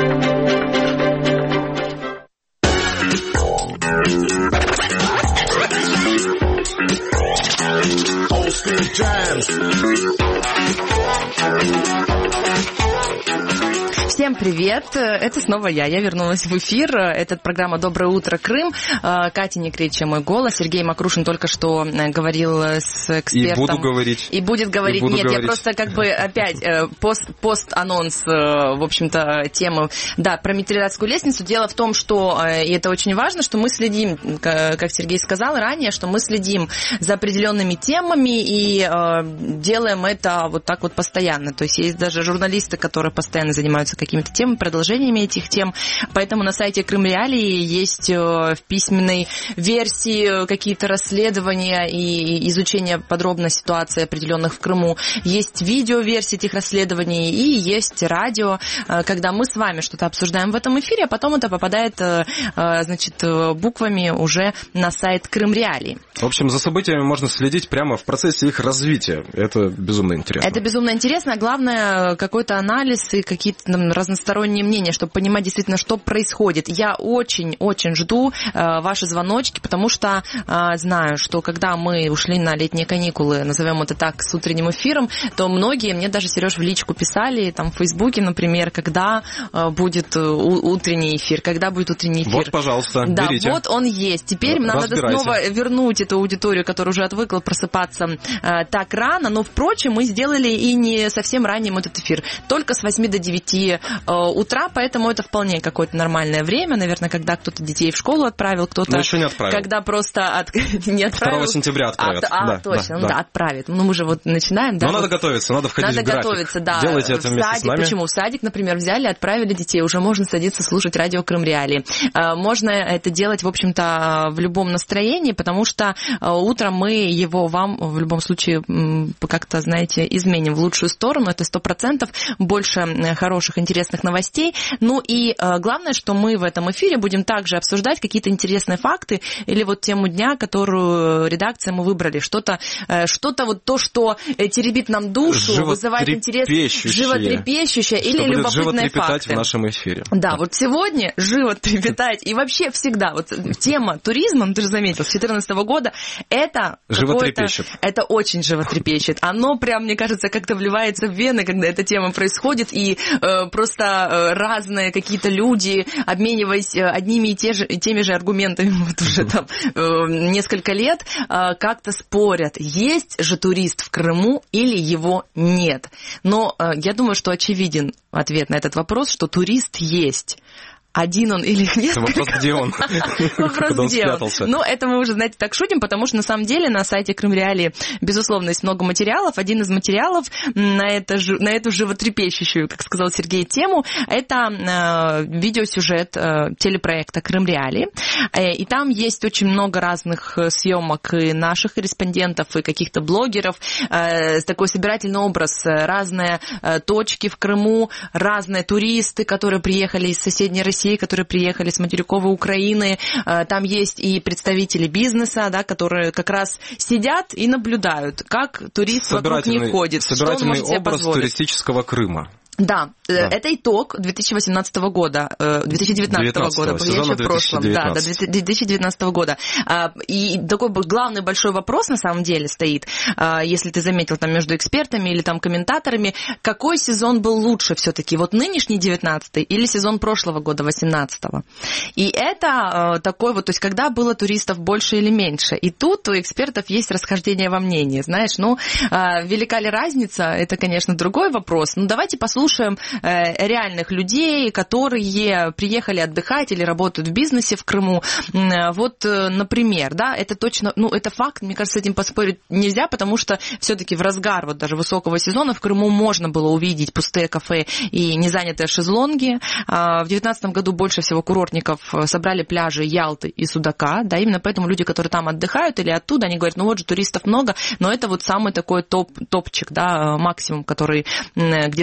Всем привет, это снова я вернулась в эфир, это программа «Доброе утро, Крым», Катя Некречья, мой голос, Сергей Макрушин только что говорил с экспертом. И буду говорить. И будет говорить, нет, я просто как бы опять пост-анонс, в общем-то, темы, да, про Митридатскую лестницу. Дело в том, что, и это очень важно, что мы следим, как Сергей сказал ранее, что мы следим за определенными темами и делаем это вот так вот постоянно, то есть есть даже журналисты, которые постоянно занимаются какими-то темами, продолжениями этих тем. Поэтому на сайте Крым Реалии есть в письменной версии какие-то расследования и изучение подробно ситуации определенных в Крыму. Есть видеоверсии этих расследований и есть радио, когда мы с вами что-то обсуждаем в этом эфире, а потом это попадает, значит, буквами уже на сайт Крым Реалии. В общем, за событиями можно следить прямо в процессе их развития. Это безумно интересно. Это безумно интересно, а главное, какой-то анализ и какие-то разносторонние мнения, чтобы понимать действительно, что происходит. Я очень-очень жду ваши звоночки, потому что знаю, что когда мы ушли на летние каникулы, назовем это так, с утренним эфиром, то многие мне даже, Сереж, в личку писали, там, в Фейсбуке, например, когда будет утренний эфир, когда будет утренний эфир. Вот, пожалуйста, да, берите. вот он есть. Теперь нам надо снова вернуть эту аудиторию, которая уже отвыкла просыпаться так рано, но, впрочем, мы сделали и не совсем ранним этот эфир, только с 8 до 9 утра, поэтому это вполне какое-то нормальное время, наверное, когда кто-то детей в школу отправил, кто-то... Но еще не отправил. Когда просто не отправил. 2 сентября отправят. Точно, да, отправит. Ну, мы же вот начинаем, да. Но надо готовиться, надо входить в график. Надо готовиться, да. Делайте это вместе с нами. Почему? В садик, например, взяли, отправили детей, уже можно садиться слушать радио Крым Реалии. Можно это делать, в общем-то, в любом настроении, потому что утром мы его вам в любом случае как-то, знаете, изменим в лучшую сторону, это 100%, больше хороших, интересных новостей. Ну и главное, что мы в этом эфире будем также обсуждать какие-то интересные факты или вот тему дня, которую редакция мы выбрали. Что-то вот то, что теребит нам душу, вызывает интерес, животрепещущее или любопытные факты. В нашем эфире. Да, вот сегодня животрепетать и вообще всегда. Вот тема туризма, ты же заметил, с 2014 года, это животрепещет. Это очень животрепещет. Оно прям, мне кажется, как-то вливается в вены, когда эта тема происходит, и просто разные какие-то люди, обмениваясь одними и теми же аргументами вот уже там несколько лет, как-то спорят, есть же турист в Крыму или его нет. Но я думаю, что очевиден ответ на этот вопрос, что турист есть. Один он или их несколько? Вопрос, где он? Вопрос, где он? Ну, это мы уже, знаете, так шутим, потому что, на самом деле, на сайте Крым Реалии, безусловно, есть много материалов. Один из материалов на эту животрепещущую, как сказал Сергей, тему, это видеосюжет телепроекта Крым Реалии. И там есть очень много разных съемок и наших корреспондентов, и каких-то блогеров. Такой собирательный образ. Разные точки в Крыму, разные туристы, которые приехали из соседней России, которые приехали с материковой Украины. Там есть и представители бизнеса, да, которые как раз сидят и наблюдают, как турист вокруг них ходит. Собирательный образ туристического Крыма. Да, это итог 2018 года, 2019 года, я еще в прошлом, да, 2019 года. И такой главный большой вопрос на самом деле стоит, если ты заметил там между экспертами или там комментаторами, какой сезон был лучше все-таки, вот нынешний 19-й или сезон прошлого года, 18-го. И это такой вот, то есть когда было туристов больше или меньше. И тут у экспертов есть расхождение во мнении, знаешь, ну, велика ли разница, это, конечно, другой вопрос. Ну, давайте послушаем реальных людей, которые приехали отдыхать или работают в бизнесе в Крыму. Вот, например, да, это точно, ну, это факт, мне кажется, с этим поспорить нельзя, потому что все-таки в разгар вот даже высокого сезона в Крыму можно было увидеть пустые кафе и незанятые шезлонги. В 2019 году больше всего курортников собрали пляжи Ялты и Судака, да, именно поэтому люди, которые там отдыхают или оттуда, они говорят, ну вот же туристов много, но это вот самый такой топчик, да, максимум, который, где собрались туристы.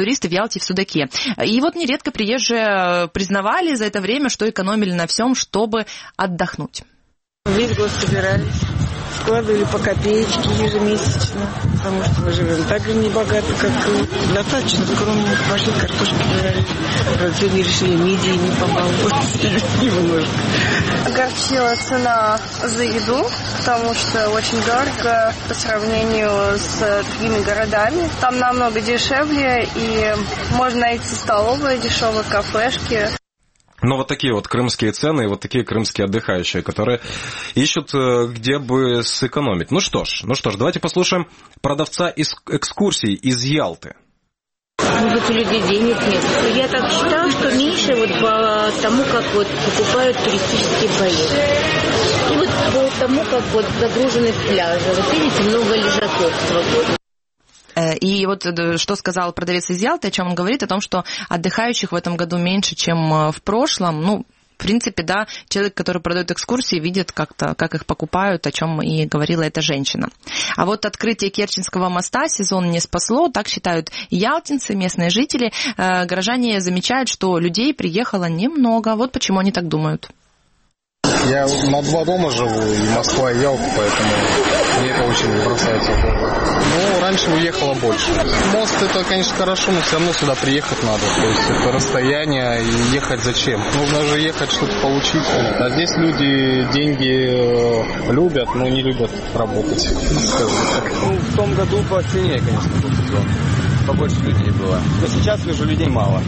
туристы в Ялте и в Судаке. И вот нередко приезжие признавали за это время, что экономили на всем, чтобы отдохнуть. Весь год собирались, складывали по копеечке ежемесячно, потому что мы живем так же небогато, как и достаточно скромно. Пошли картошки брали. Сегодня решили мидии не побаловать немножко. Огорчила цена за еду, потому что очень дорого по сравнению с другими городами. Там намного дешевле, и можно найти столовые дешевые, кафешки. Но вот такие вот крымские цены и вот такие крымские отдыхающие, которые ищут, где бы сэкономить. Ну что ж, давайте послушаем продавца экскурсий из Ялты. Может, у людей денег нет. Я так считаю, что меньше вот по тому, как вот покупают туристические поездки. И вот по тому, как вот загружены пляжи. Вот видите, много лежаков свободных. И вот что сказал продавец из Ялты, о чем он говорит, о том, что отдыхающих в этом году меньше, чем в прошлом. Ну, в принципе, да, человек, который продает экскурсии, видит как-то, как их покупают, о чем и говорила эта женщина. А вот открытие Керченского моста сезон не спасло, так считают ялтинцы, местные жители. Горожане замечают, что людей приехало немного. Вот почему они так думают. Я на 2 дома живу, и Москва, и Ялта, поэтому мне это очень не бросается в голову. Ну, раньше уехало больше. Мост это, конечно, хорошо, но все равно сюда приехать надо. То есть это расстояние, и ехать зачем? Нужно же ехать, что-то получить. А здесь люди деньги любят, но не любят работать, скажем так. Ну, в том году посильнее, конечно, был сезон. Побольше людей было. Но сейчас вижу, людей мало.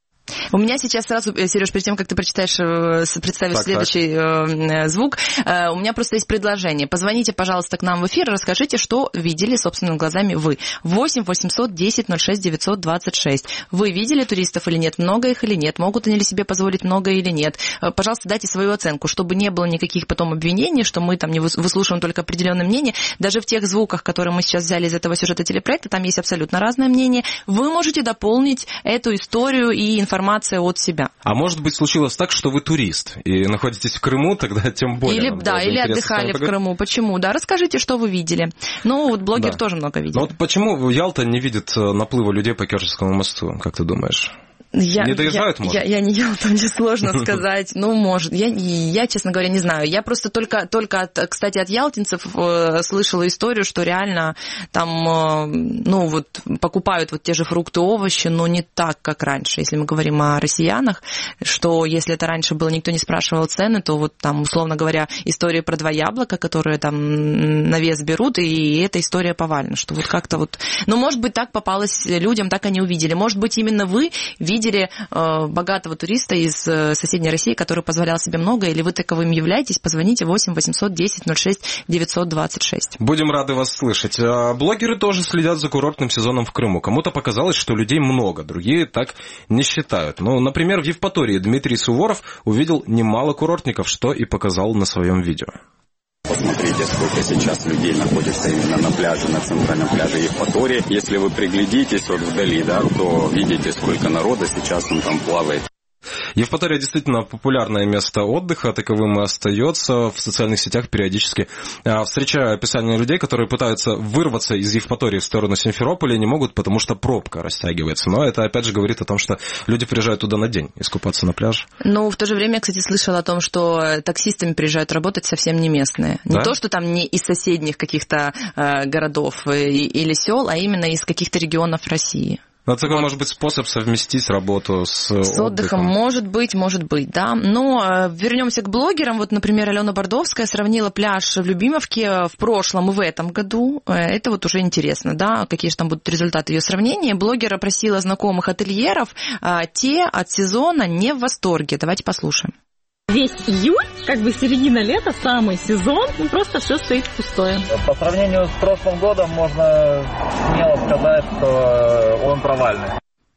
У меня сейчас сразу, Сереж, перед тем, как ты представишь следующий звук, у меня просто есть предложение. Позвоните, пожалуйста, к нам в эфир, расскажите, что видели собственными глазами вы. 8 800 10 06 926. Вы видели туристов или нет? Много их или нет? Могут они ли себе позволить много или нет? Пожалуйста, дайте свою оценку, чтобы не было никаких потом обвинений, что мы там не выслушиваем только определенное мнение. Даже в тех звуках, которые мы сейчас взяли из этого сюжета телепроекта, там есть абсолютно разное мнение. Вы можете дополнить эту историю и информацию от себя. А может быть, случилось так, что вы турист и находитесь в Крыму, тогда тем более. Или отдыхали в Крыму. Почему? Да, расскажите, что вы видели. Ну, вот блогер тоже много видел. Но вот почему Ялта не видит наплыва людей по Керченскому мосту, как ты думаешь? Не доезжают, может? Я не Ялта, мне сложно сказать. Ну, может. Я, честно говоря, не знаю. Я просто только кстати, от ялтинцев слышала историю, что реально там, ну, вот, покупают вот те же фрукты, овощи, но не так, как раньше. Если мы говорим о россиянах, что если это раньше было, никто не спрашивал цены, то вот там, условно говоря, история про 2 яблока, которые там на вес берут, и эта история повальна, что вот как-то вот... Ну, может быть, так попалось людям, так они увидели. Может быть, именно вы видели богатого туриста из соседней России, который позволял себе много, или вы таковым являетесь, позвоните 8 800 10 06 926. Будем рады вас слышать. Блогеры тоже следят за курортным сезоном в Крыму. Кому-то показалось, что людей много, другие так не считают. Ну, например, в Евпатории Дмитрий Суворов увидел немало курортников, что и показал на своем видео. Посмотрите, сколько сейчас людей находится именно на пляже, на центральном пляже Евпатории. Если вы приглядитесь вот вдали, да, то видите, сколько народа сейчас он там плавает. Евпатория действительно популярное место отдыха, таковым и остается. В социальных сетях периодически встречаю описание людей, которые пытаются вырваться из Евпатории в сторону Симферополя и не могут, потому что пробка растягивается. Но это опять же говорит о том, что люди приезжают туда на день искупаться на пляж. Ну, в то же время я, кстати, слышала о том, что таксистами приезжают работать совсем не местные. Не то, что там не из соседних каких-то городов или сел, а именно из каких-то регионов России. Но такой может быть способ совместить работу с отдыхом. Может быть, да. Но вернемся к блогерам. Вот, например, Алена Бордовская сравнила пляж в Любимовке в прошлом и в этом году. Это вот уже интересно, да, какие же там будут результаты ее сравнения. Блогер опросила знакомых ательеров, те от сезона не в восторге. Давайте послушаем. Весь июль, как бы середина лета, самый сезон, просто все стоит пустое. По сравнению с прошлым годом можно смело сказать, что он провальный.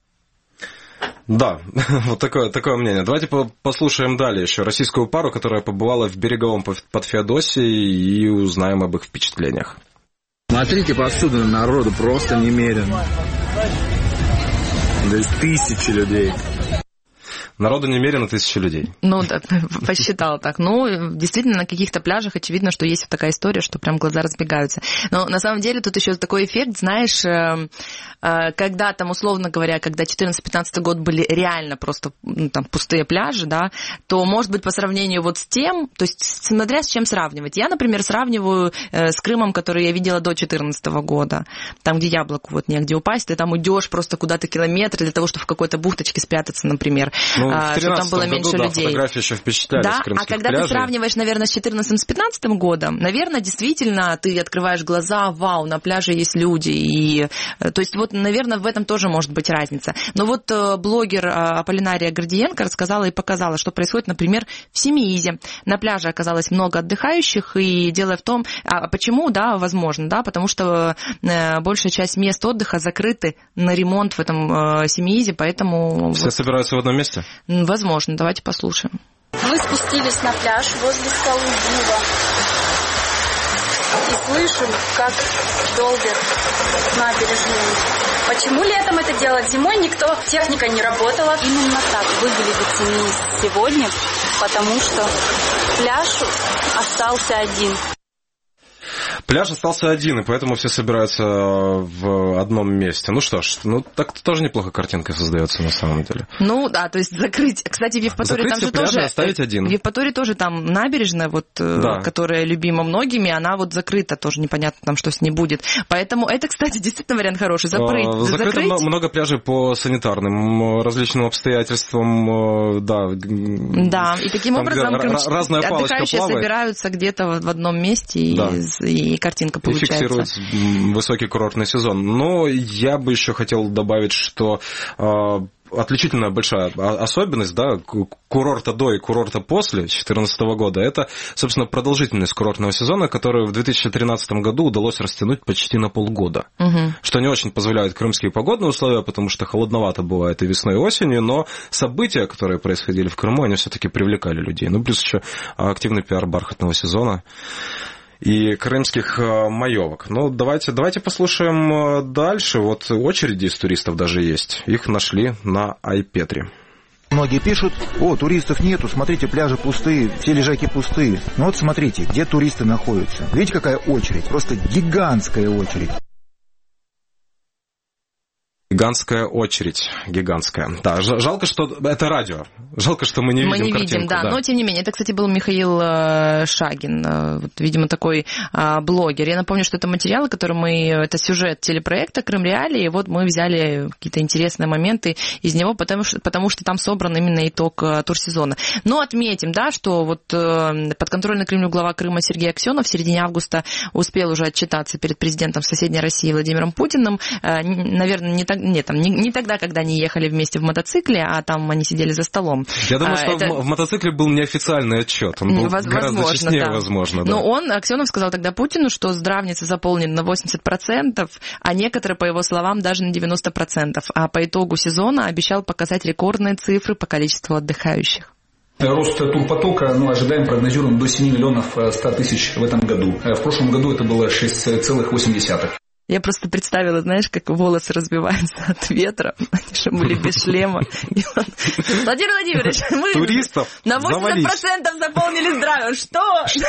Да, вот такое мнение. Давайте послушаем далее еще российскую пару, которая побывала в Береговом под Феодосией, и узнаем об их впечатлениях. Смотрите, повсюду народу просто немерено. То есть тысячи людей. Народу немерено 1000 людей. Ну, да, посчитал так. Ну, действительно, на каких-то пляжах очевидно, что есть вот такая история, что прям глаза разбегаются. Но на самом деле тут еще такой эффект, знаешь, когда там, условно говоря, когда 14-15 год были реально просто там пустые пляжи, да, то, может быть, по сравнению вот с тем, то есть смотря с чем сравнивать. Я, например, сравниваю с Крымом, который я видела до 2014 года, там, где яблоку вот негде упасть, ты там идешь просто куда-то километр для того, чтобы в какой-то бухточке спрятаться, например, ну, чтобы там было меньше людей. Фотографии еще впечатляли да, с крымских когда пляжей. ты сравниваешь, наверное, с 2014-2015 годом, наверное, действительно, ты открываешь глаза, вау, на пляже есть люди, и, то есть вот, наверное, в этом тоже может быть разница. Но вот блогер Аполлинария Гордиенко рассказала и показала, что происходит, например, в Семиизе. На пляже оказалось много отдыхающих, и дело в том, почему, да, возможно, да, потому что большая часть мест отдыха закрыты на ремонт в этом Семиизе, поэтому... Все собираются в одном месте? Возможно, давайте послушаем. Мы спустились на пляж возле скалы Дива и слышим, как долбят набережную. Почему летом это делать? Зимой техника не работала. Именно так выглядит Семииз сегодня, потому что пляж остался один. Пляж остался один, и поэтому все собираются в одном месте. Ну что ж, ну так тоже неплохо картинка создается на самом деле. Ну да, то есть закрыть. Кстати, в Евпатории там же тоже... оставить один. В Евпатории тоже там набережная, вот, да, которая любима многими, она вот закрыта, тоже непонятно там, что с ней будет. Поэтому это, кстати, действительно вариант хороший. Закрыто много пляжей по санитарным различным обстоятельствам, да. Да, и таким там, образом отдыхающие собираются где-то в одном месте, да, и картинка получается. И фиксирует высокий курортный сезон. Но я бы еще хотел добавить, что отличительная большая особенность, да, курорта до и курорта после 2014 года, это, собственно, продолжительность курортного сезона, которую в 2013 году удалось растянуть почти на полгода. Угу. Что не очень позволяют крымские погодные условия, потому что холодновато бывает и весной, и осенью, но события, которые происходили в Крыму, они все-таки привлекали людей. Ну, плюс еще активный пиар бархатного сезона и крымских маевок. Ну, давайте послушаем дальше. Вот очереди из туристов даже есть. Их нашли на Айпетре. Многие пишут: о, туристов нету, смотрите, пляжи пустые, все лежаки пустые. Ну вот смотрите, где туристы находятся. Видите, какая очередь? Просто гигантская очередь. Гигантская очередь, гигантская. Да, жалко, что это радио. Жалко, что мы не видим картинку. Мы не видим, да, но тем не менее. Это, кстати, был Михаил Шагин, вот, видимо, такой блогер. Я напомню, что это материалы, это сюжет телепроекта «Крым Реалии», и вот мы взяли какие-то интересные моменты из него, потому что там собран именно итог турсезона. Но отметим, да, что вот подконтрольный Кремлю глава Крыма Сергей Аксенов в середине августа успел уже отчитаться перед президентом соседней России Владимиром Путиным. Наверное, не тогда, когда они ехали вместе в мотоцикле, а там они сидели за столом. Я думаю, что в мотоцикле был неофициальный отчет. Он был гораздо честнее, да. Возможно. Да. Но Аксенов сказал тогда Путину, что здравница заполнена на 80%, а некоторые, по его словам, даже на 90%. А по итогу сезона обещал показать рекордные цифры по количеству отдыхающих. Рост турпотока, ожидаем, прогнозируем до 7 миллионов 100 тысяч в этом году. В прошлом году это было 6,8. Я просто представила, знаешь, как волосы разбиваются от ветра, что были без шлема. Владимир Владимирович, мы туристов на 80% заполнили здравие. Что?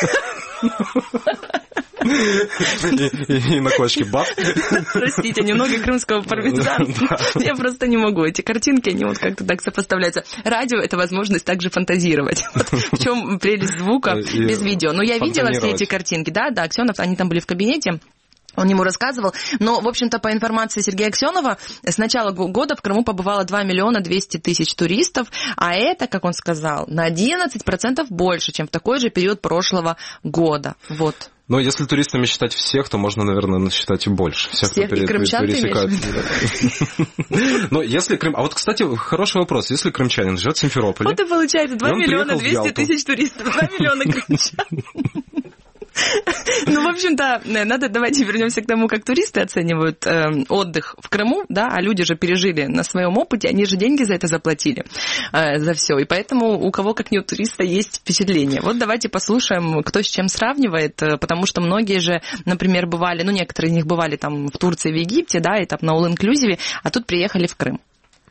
И на кочке бац. Простите, немного крымского пармезана. Я просто не могу. Эти картинки, они вот как-то так сопоставляются. Радио — это возможность также фантазировать. В чем прелесть звука без видео. Но я видела все эти картинки. Да, Аксенов, они там были в кабинете. Он ему рассказывал, но, в общем-то, по информации Сергея Аксенова, с начала года в Крыму побывало 2 миллиона 200 тысяч туристов, а это, как он сказал, на 11% больше, чем в такой же период прошлого года. Но если туристами считать всех, то можно, наверное, насчитать и больше. Всех, кто пересекает. Но если Крым... А вот, кстати, хороший вопрос. Если крымчанин живет в Симферополе... Вот и получается 2 миллиона 200 тысяч туристов, 2 миллиона крымчан. Ну, в общем-то, давайте вернемся к тому, как туристы оценивают отдых в Крыму, да, а люди же пережили на своем опыте, они же деньги за это заплатили, за все, и поэтому у кого, как не у туриста, есть впечатление. Вот давайте послушаем, кто с чем сравнивает, потому что многие же, например, бывали, некоторые из них бывали там в Турции, в Египте, да, и там на all-inclusive, а тут приехали в Крым.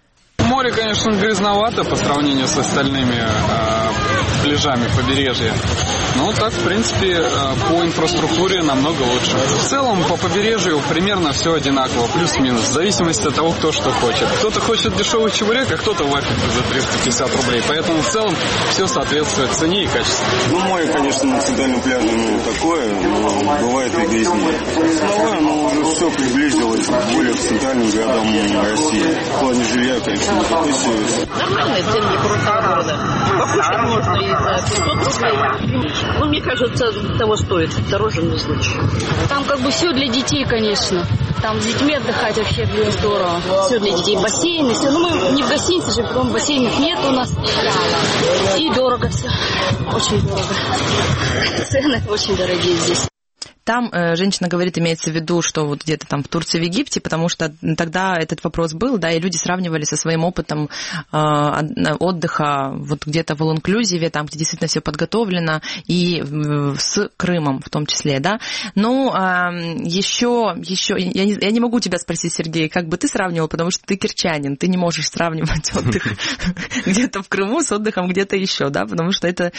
Море, конечно, грязновато по сравнению с остальными пляжами побережья. Но так, в принципе, по инфраструктуре намного лучше. В целом, по побережью примерно все одинаково, плюс-минус, в зависимости от того, кто что хочет. Кто-то хочет дешевый чебурек, а кто-то вафельку за 350 рублей. Поэтому в целом все соответствует цене и качеству. Ну, море, конечно, на центральном пляже такое, но бывает и грязнее. Ценовое, но уже все приблизилось более к центральным городам России. В плане жилья, конечно, не такой сервис. Нормальные цены для курортного города. Покушать можно и за 500 рублей. Ну, мне кажется, того стоит. Дороже не случай. Там как бы все для детей, конечно. Там с детьми отдыхать вообще блин, здорово. Все для детей. Бассейны, все. Ну, мы не в гостинице живем, бассейнов нет у нас. И дорого все. Очень дорого. Цены очень дорогие здесь. Там женщина говорит, имеется в виду, что вот где-то там в Турции, в Египте, потому что тогда этот вопрос был, да, и люди сравнивали со своим опытом отдыха вот где-то в all-inclusive, там, где действительно все подготовлено, и с Крымом в том числе, да. Ну, еще я не могу тебя спросить, Сергей, как бы ты сравнивал, потому что ты кирчанин, ты не можешь сравнивать отдых где-то в Крыму с отдыхом где-то еще, да, потому что это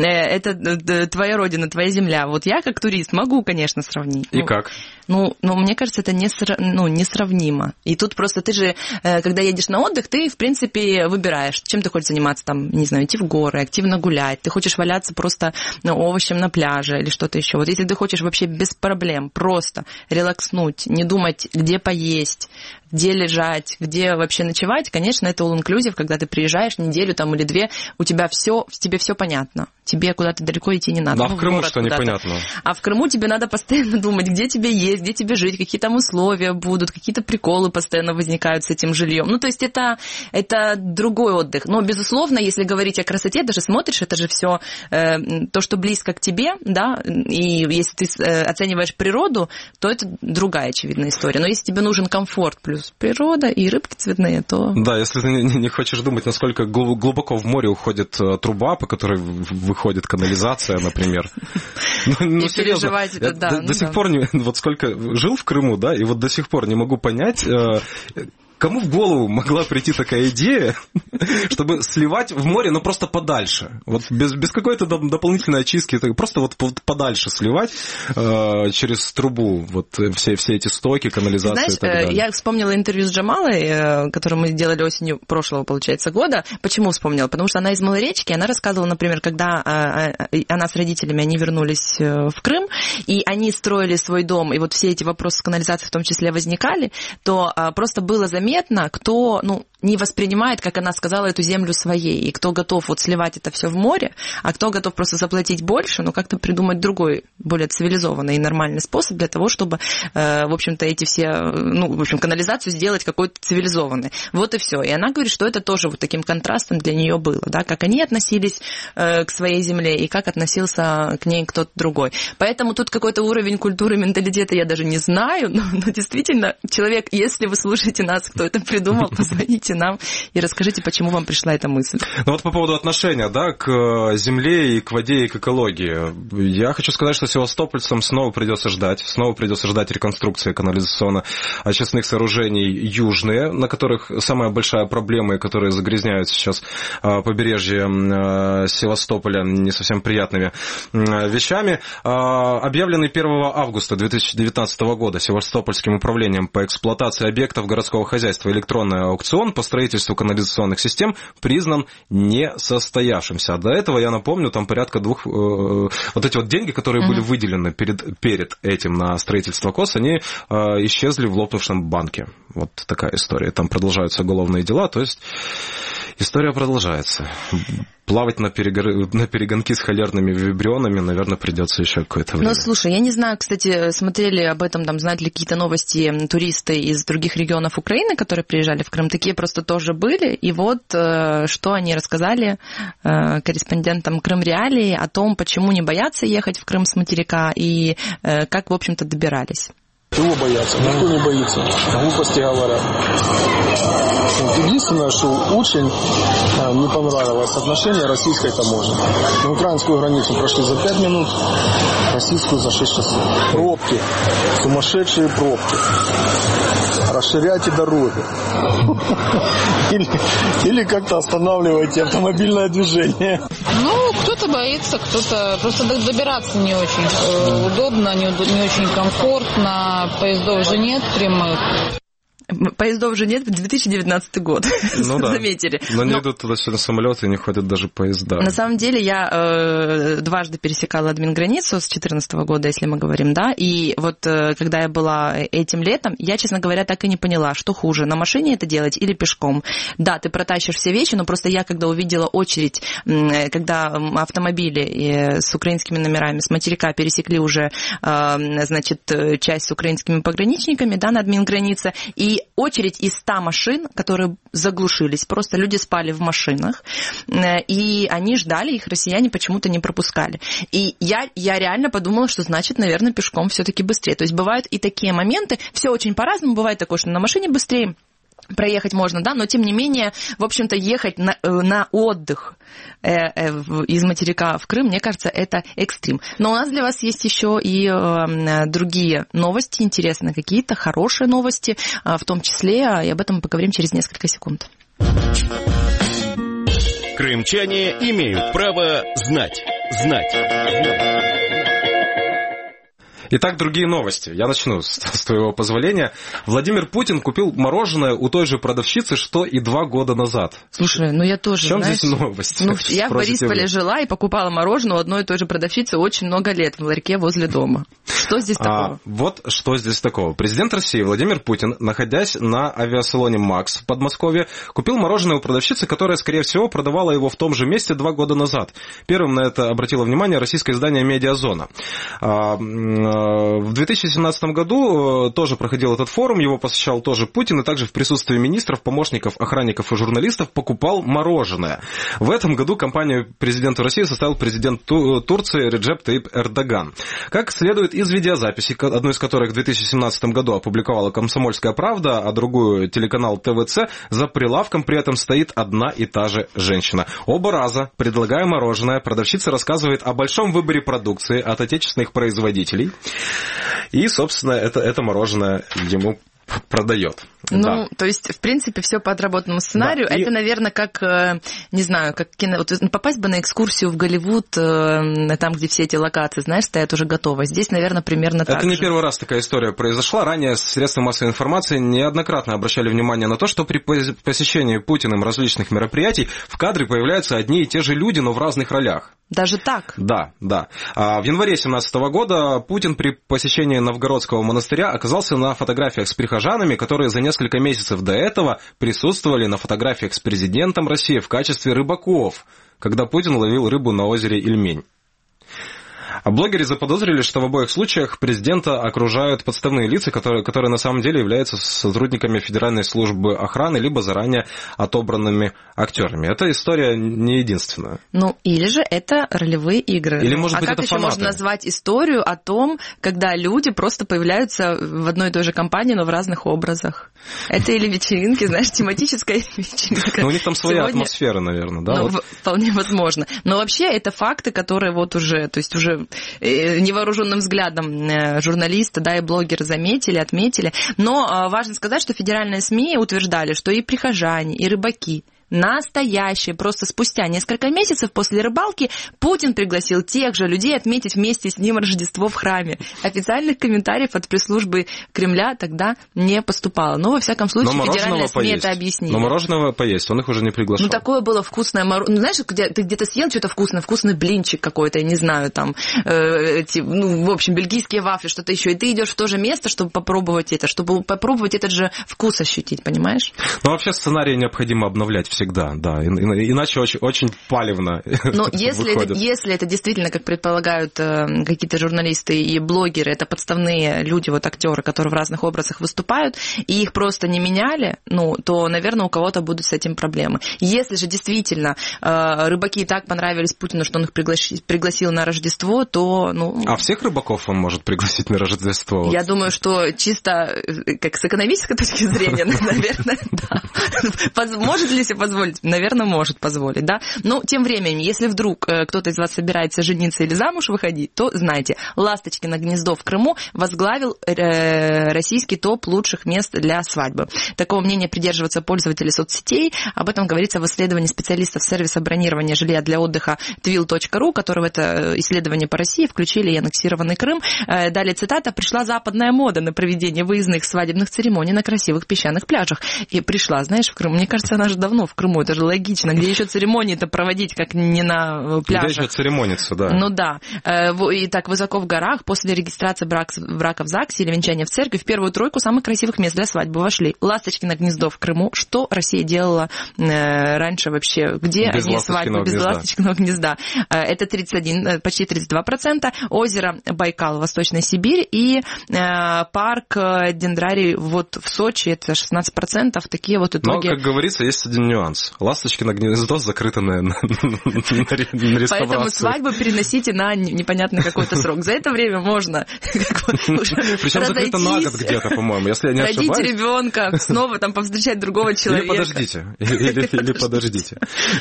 твоя родина, твоя земля. Вот я как турист могу, конечно, сравнить. И как? Ну, мне кажется, это несравнимо. И тут просто ты же, когда едешь на отдых, ты, в принципе, выбираешь, чем ты хочешь заниматься, там, не знаю, идти в горы, активно гулять, ты хочешь валяться просто овощем на пляже или что-то еще. Вот если ты хочешь вообще без проблем просто релакснуть, не думать, где поесть, где лежать, где вообще ночевать, конечно, это all-inclusive, когда ты приезжаешь неделю там или две, тебе все понятно. Тебе куда-то далеко идти не надо. А в Крыму что непонятно? А в Крыму тебе надо постоянно думать, где тебе есть, где тебе жить, какие там условия будут, какие-то приколы постоянно возникают с этим жильем. Ну, то есть это другой отдых. Но, безусловно, если говорить о красоте, даже смотришь, это же все то, что близко к тебе, да, и если ты оцениваешь природу, то это другая, очевидная история. Но если тебе нужен комфорт плюс природа и рыбки цветные, то... Да, если ты не хочешь думать, насколько глубоко в море уходит труба, по которой выходит канализация, например. Ну, серьезно, до сих пор, вот сколько жил в Крыму, да, и вот до сих пор не могу понять... Кому в голову могла прийти такая идея, чтобы сливать в море, но просто подальше? Вот без какой-то дополнительной очистки, просто вот подальше сливать через трубу вот все эти стоки, канализации. Знаешь, и так далее. Я вспомнила интервью с Джамалой, которое мы сделали осенью прошлого, получается, года. Почему вспомнила? Потому что она из Малоречки, она рассказывала, например, когда она с родителями, они вернулись в Крым, и они строили свой дом, и вот все эти вопросы с канализацией в том числе возникали, то просто было заметно, кто, не воспринимает, как она сказала, эту землю своей, и кто готов вот сливать это все в море, а кто готов просто заплатить больше, как-то придумать другой, более цивилизованный и нормальный способ для того, чтобы, в общем-то, эти все, канализацию сделать какой-то цивилизованной. Вот и все. И она говорит, что это тоже вот таким контрастом для нее было, да, как они относились к своей земле и как относился к ней кто-то другой. Поэтому тут какой-то уровень культуры, менталитета я даже не знаю, но действительно, человек, если вы слушаете нас, кто это придумал, позвоните нам и расскажите, почему вам пришла эта мысль. Ну вот по поводу отношения, да, к земле и к воде и к экологии. Я хочу сказать, что севастопольцам снова придется ждать реконструкции канализационно-очистных сооружений южные, на которых самая большая проблема, и которые загрязняют сейчас побережье Севастополя не совсем приятными вещами. Объявленный 1 августа 2019 года Севастопольским управлением по эксплуатации объектов городского хозяйства электронный аукцион по строительству канализационных систем признан несостоявшимся. А до этого, я напомню, там порядка вот эти вот деньги, которые были выделены перед этим на строительство КОС, они исчезли в лопнувшем банке. Вот такая история. Там продолжаются уголовные дела, то есть история продолжается. Плавать на перегонки с холерными вибрионами, наверное, придется еще какое-то время. Ну, слушай, я не знаю, кстати, смотрели об этом, там, знают ли какие-то новости туристы из других регионов Украины, которые приезжали в Крым, такие просто тоже были, и вот что они рассказали корреспондентам Крым Реалии о том, почему не боятся ехать в Крым с материка и как, в общем-то, добирались. чего бояться? Никто не боится. Глупости говорят. Единственное, что очень не понравилось отношение российской таможни. На украинскую границу прошли за 5 минут, российскую за 6 часов. Пробки. Сумасшедшие пробки. Расширяйте дороги. Или как-то останавливайте автомобильное движение. Ну, кто-то боится, кто-то просто добираться не очень удобно, не очень комфортно, поездов же нет прямых. Поездов же нет в 2019 год, ну, да. Заметили. Но не идут туда все самолеты, не ходят даже поезда. На самом деле я дважды пересекала админграницу с 2014 года, если мы говорим, да, и вот когда я была этим летом, я, честно говоря, так и не поняла, что хуже, на машине это делать или пешком. Да, ты протащишь все вещи, но просто я, когда увидела очередь, когда автомобили с украинскими номерами с материка пересекли уже, значит, часть с украинскими пограничниками, да, на админгранице, и очередь из 100 машин, которые заглушились, просто люди спали в машинах, и они ждали, их россияне почему-то не пропускали. И я реально подумала, что значит, наверное, пешком все-таки быстрее. То есть бывают и такие моменты, все очень по-разному, бывает такое, что на машине быстрее проехать можно, да, но тем не менее, в общем-то, ехать на отдых из материка в Крым, мне кажется, это экстрим. Но у нас для вас есть еще и другие новости, интересные какие-то, хорошие новости, в том числе, и об этом мы поговорим через несколько секунд. Крымчане имеют право знать. Итак, другие новости. Я начну с твоего позволения. Владимир Путин купил мороженое у той же продавщицы, что и 2 года назад. Слушай, ну я тоже, в чем знаешь, здесь новость? Ну, я в Борисполе жила и покупала мороженое у одной и той же продавщицы очень много лет в ларьке возле дома. Что здесь такого? Вот что здесь такого. Президент России Владимир Путин, находясь на авиасалоне «Макс» в Подмосковье, купил мороженое у продавщицы, которая, скорее всего, продавала его в том же месте 2 года назад. Первым на это обратило внимание российское издание «Медиазона». В 2017 году тоже проходил этот форум, его посещал тоже Путин, и также в присутствии министров, помощников, охранников и журналистов покупал мороженое. В этом году компанию президенту России составил президент Турции Реджеп Таyyip Эрдоган. Как следует из видеозаписи, одну из которых в 2017 году опубликовала «Комсомольская правда», а другую телеканал ТВЦ, за прилавком при этом стоит одна и та же женщина. Оба раза, предлагая мороженое, продавщица рассказывает о большом выборе продукции от отечественных производителей. И, собственно, это мороженое ему продает. Ну, да. То есть, в принципе, все по отработанному сценарию. Да. Это, наверное, как, не знаю, как кино... Вот попасть бы на экскурсию в Голливуд, там, где все эти локации, знаешь, стоят уже готовы. Здесь, наверное, примерно так же. Это не первый раз такая история произошла. Ранее средства массовой информации неоднократно обращали внимание на то, что при посещении Путиным различных мероприятий в кадре появляются одни и те же люди, но в разных ролях. Даже так? Да. В январе 2017 года Путин при посещении Новгородского монастыря оказался на фотографиях с прихожанами, которые за несколько месяцев до этого присутствовали на фотографиях с президентом России в качестве рыбаков, когда Путин ловил рыбу на озере Ильмень. А блогеры заподозрили, что в обоих случаях президента окружают подставные лица, которые на самом деле являются сотрудниками Федеральной службы охраны, либо заранее отобранными актерами. Эта история не единственная. Ну, или же это ролевые игры. Или, может быть, как это еще фанаты? Можно назвать историю о том, когда люди просто появляются в одной и той же компании, но в разных образах? Это или вечеринки, знаешь, тематическая вечеринка. Ну, у них там своя атмосфера, наверное, да? Ну, вполне возможно. Но вообще это факты, которые вот уже, то есть уже невооруженным взглядом журналисты, да, и блогеры заметили, отметили. Но важно сказать, что федеральные СМИ утверждали, что и прихожане, и рыбаки настоящие. Просто спустя несколько месяцев после рыбалки Путин пригласил тех же людей отметить вместе с ним Рождество в храме. Официальных комментариев от пресс-службы Кремля тогда не поступало. Но, во всяком случае, федеральные СМИ это объяснили. Но мороженого поесть, он их уже не приглашал. Ну, такое было вкусное мороженое. Ну, знаешь, ты где-то съел что-то вкусный блинчик какой-то, я не знаю, там, в общем, бельгийские вафли, что-то еще. И ты идешь в то же место, чтобы попробовать это, чтобы попробовать этот же вкус ощутить, понимаешь? Ну, вообще сценарий необходимо обновлять всегда, да. Иначе очень палевно выходит. Если это действительно, как предполагают какие-то журналисты и блогеры, это подставные люди, вот актеры, которые в разных образах выступают, и их просто не меняли, то, наверное, у кого-то будут с этим проблемы. Если же действительно рыбаки так понравились Путину, что он их пригласил на Рождество, то... А всех рыбаков он может пригласить на Рождество? Я думаю, что чисто как с экономической точки зрения, наверное, да. Может ли себе позволить? Наверное, может позволить, да. Но тем временем, если вдруг кто-то из вас собирается жениться или замуж выходить, то знайте, «Ласточкино гнездо» в Крыму возглавил российский топ лучших мест для свадьбы. Такого мнения придерживаются пользователи соцсетей. Об этом говорится в исследовании специалистов сервиса бронирования жилья для отдыха twill.ru, которые в это исследование по России включили и аннексированный Крым. Далее цитата: «Пришла западная мода на проведение выездных свадебных церемоний на красивых песчаных пляжах». И пришла, знаешь, в Крым. Мне кажется, она же давно в Крыму, это же логично. Где еще церемонии-то проводить, как не на пляжах? Где еще церемониться, да. Ну да. И так высоко в горах после регистрации брака в ЗАГСе или венчания в церкви в первую тройку самых красивых мест для свадьбы вошли «Ласточкино гнездо» в Крыму. Что Россия делала раньше вообще? Где без они свадьбы без «Ласточкиного гнезда»? Это 31, почти 32%. Озеро Байкал в Восточной Сибири и парк Дендрарий вот в Сочи, это 16%. Такие вот итоги. Но, как говорится, есть один нюанс. «Ласточкино гнездо» закрыто на реставрацию. Поэтому свадьбу переносите на непонятный какой-то срок. За это время можно причем закрыто на год где-то, по-моему, если я не ошибаюсь. Родить ребенка, снова там повстречать другого человека. Или подождите.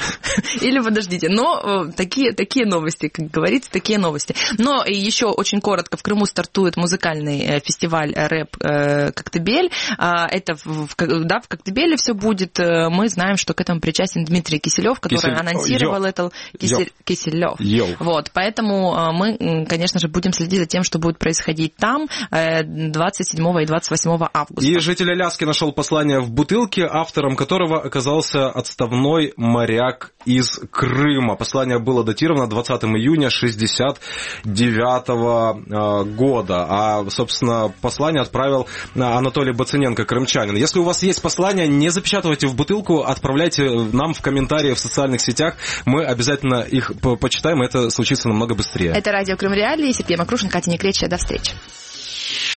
Или подождите. Но такие новости, как говорится, такие новости. Но еще очень коротко, в Крыму стартует музыкальный фестиваль рэп «Коктебель». Это в Коктебеле все будет. Мы знаем, что к этому причастен Дмитрий Киселев, который анонсировал это. Киселев. Вот, поэтому мы, конечно же, будем следить за тем, что будет происходить там 27 и 28 августа. И житель Аляски нашел послание в бутылке, автором которого оказался отставной моряк из Крыма. Послание было датировано 20 июня 1969 года. А, собственно, послание отправил Анатолий Бациненко, крымчанин. Если у вас есть послание, не запечатывайте в бутылку, отправляйте нам в комментарии в социальных сетях. Мы обязательно их почитаем, и это случится намного быстрее. Это радио Крым Реалии. Сергей Макрушин, Катя Некречья. До встречи.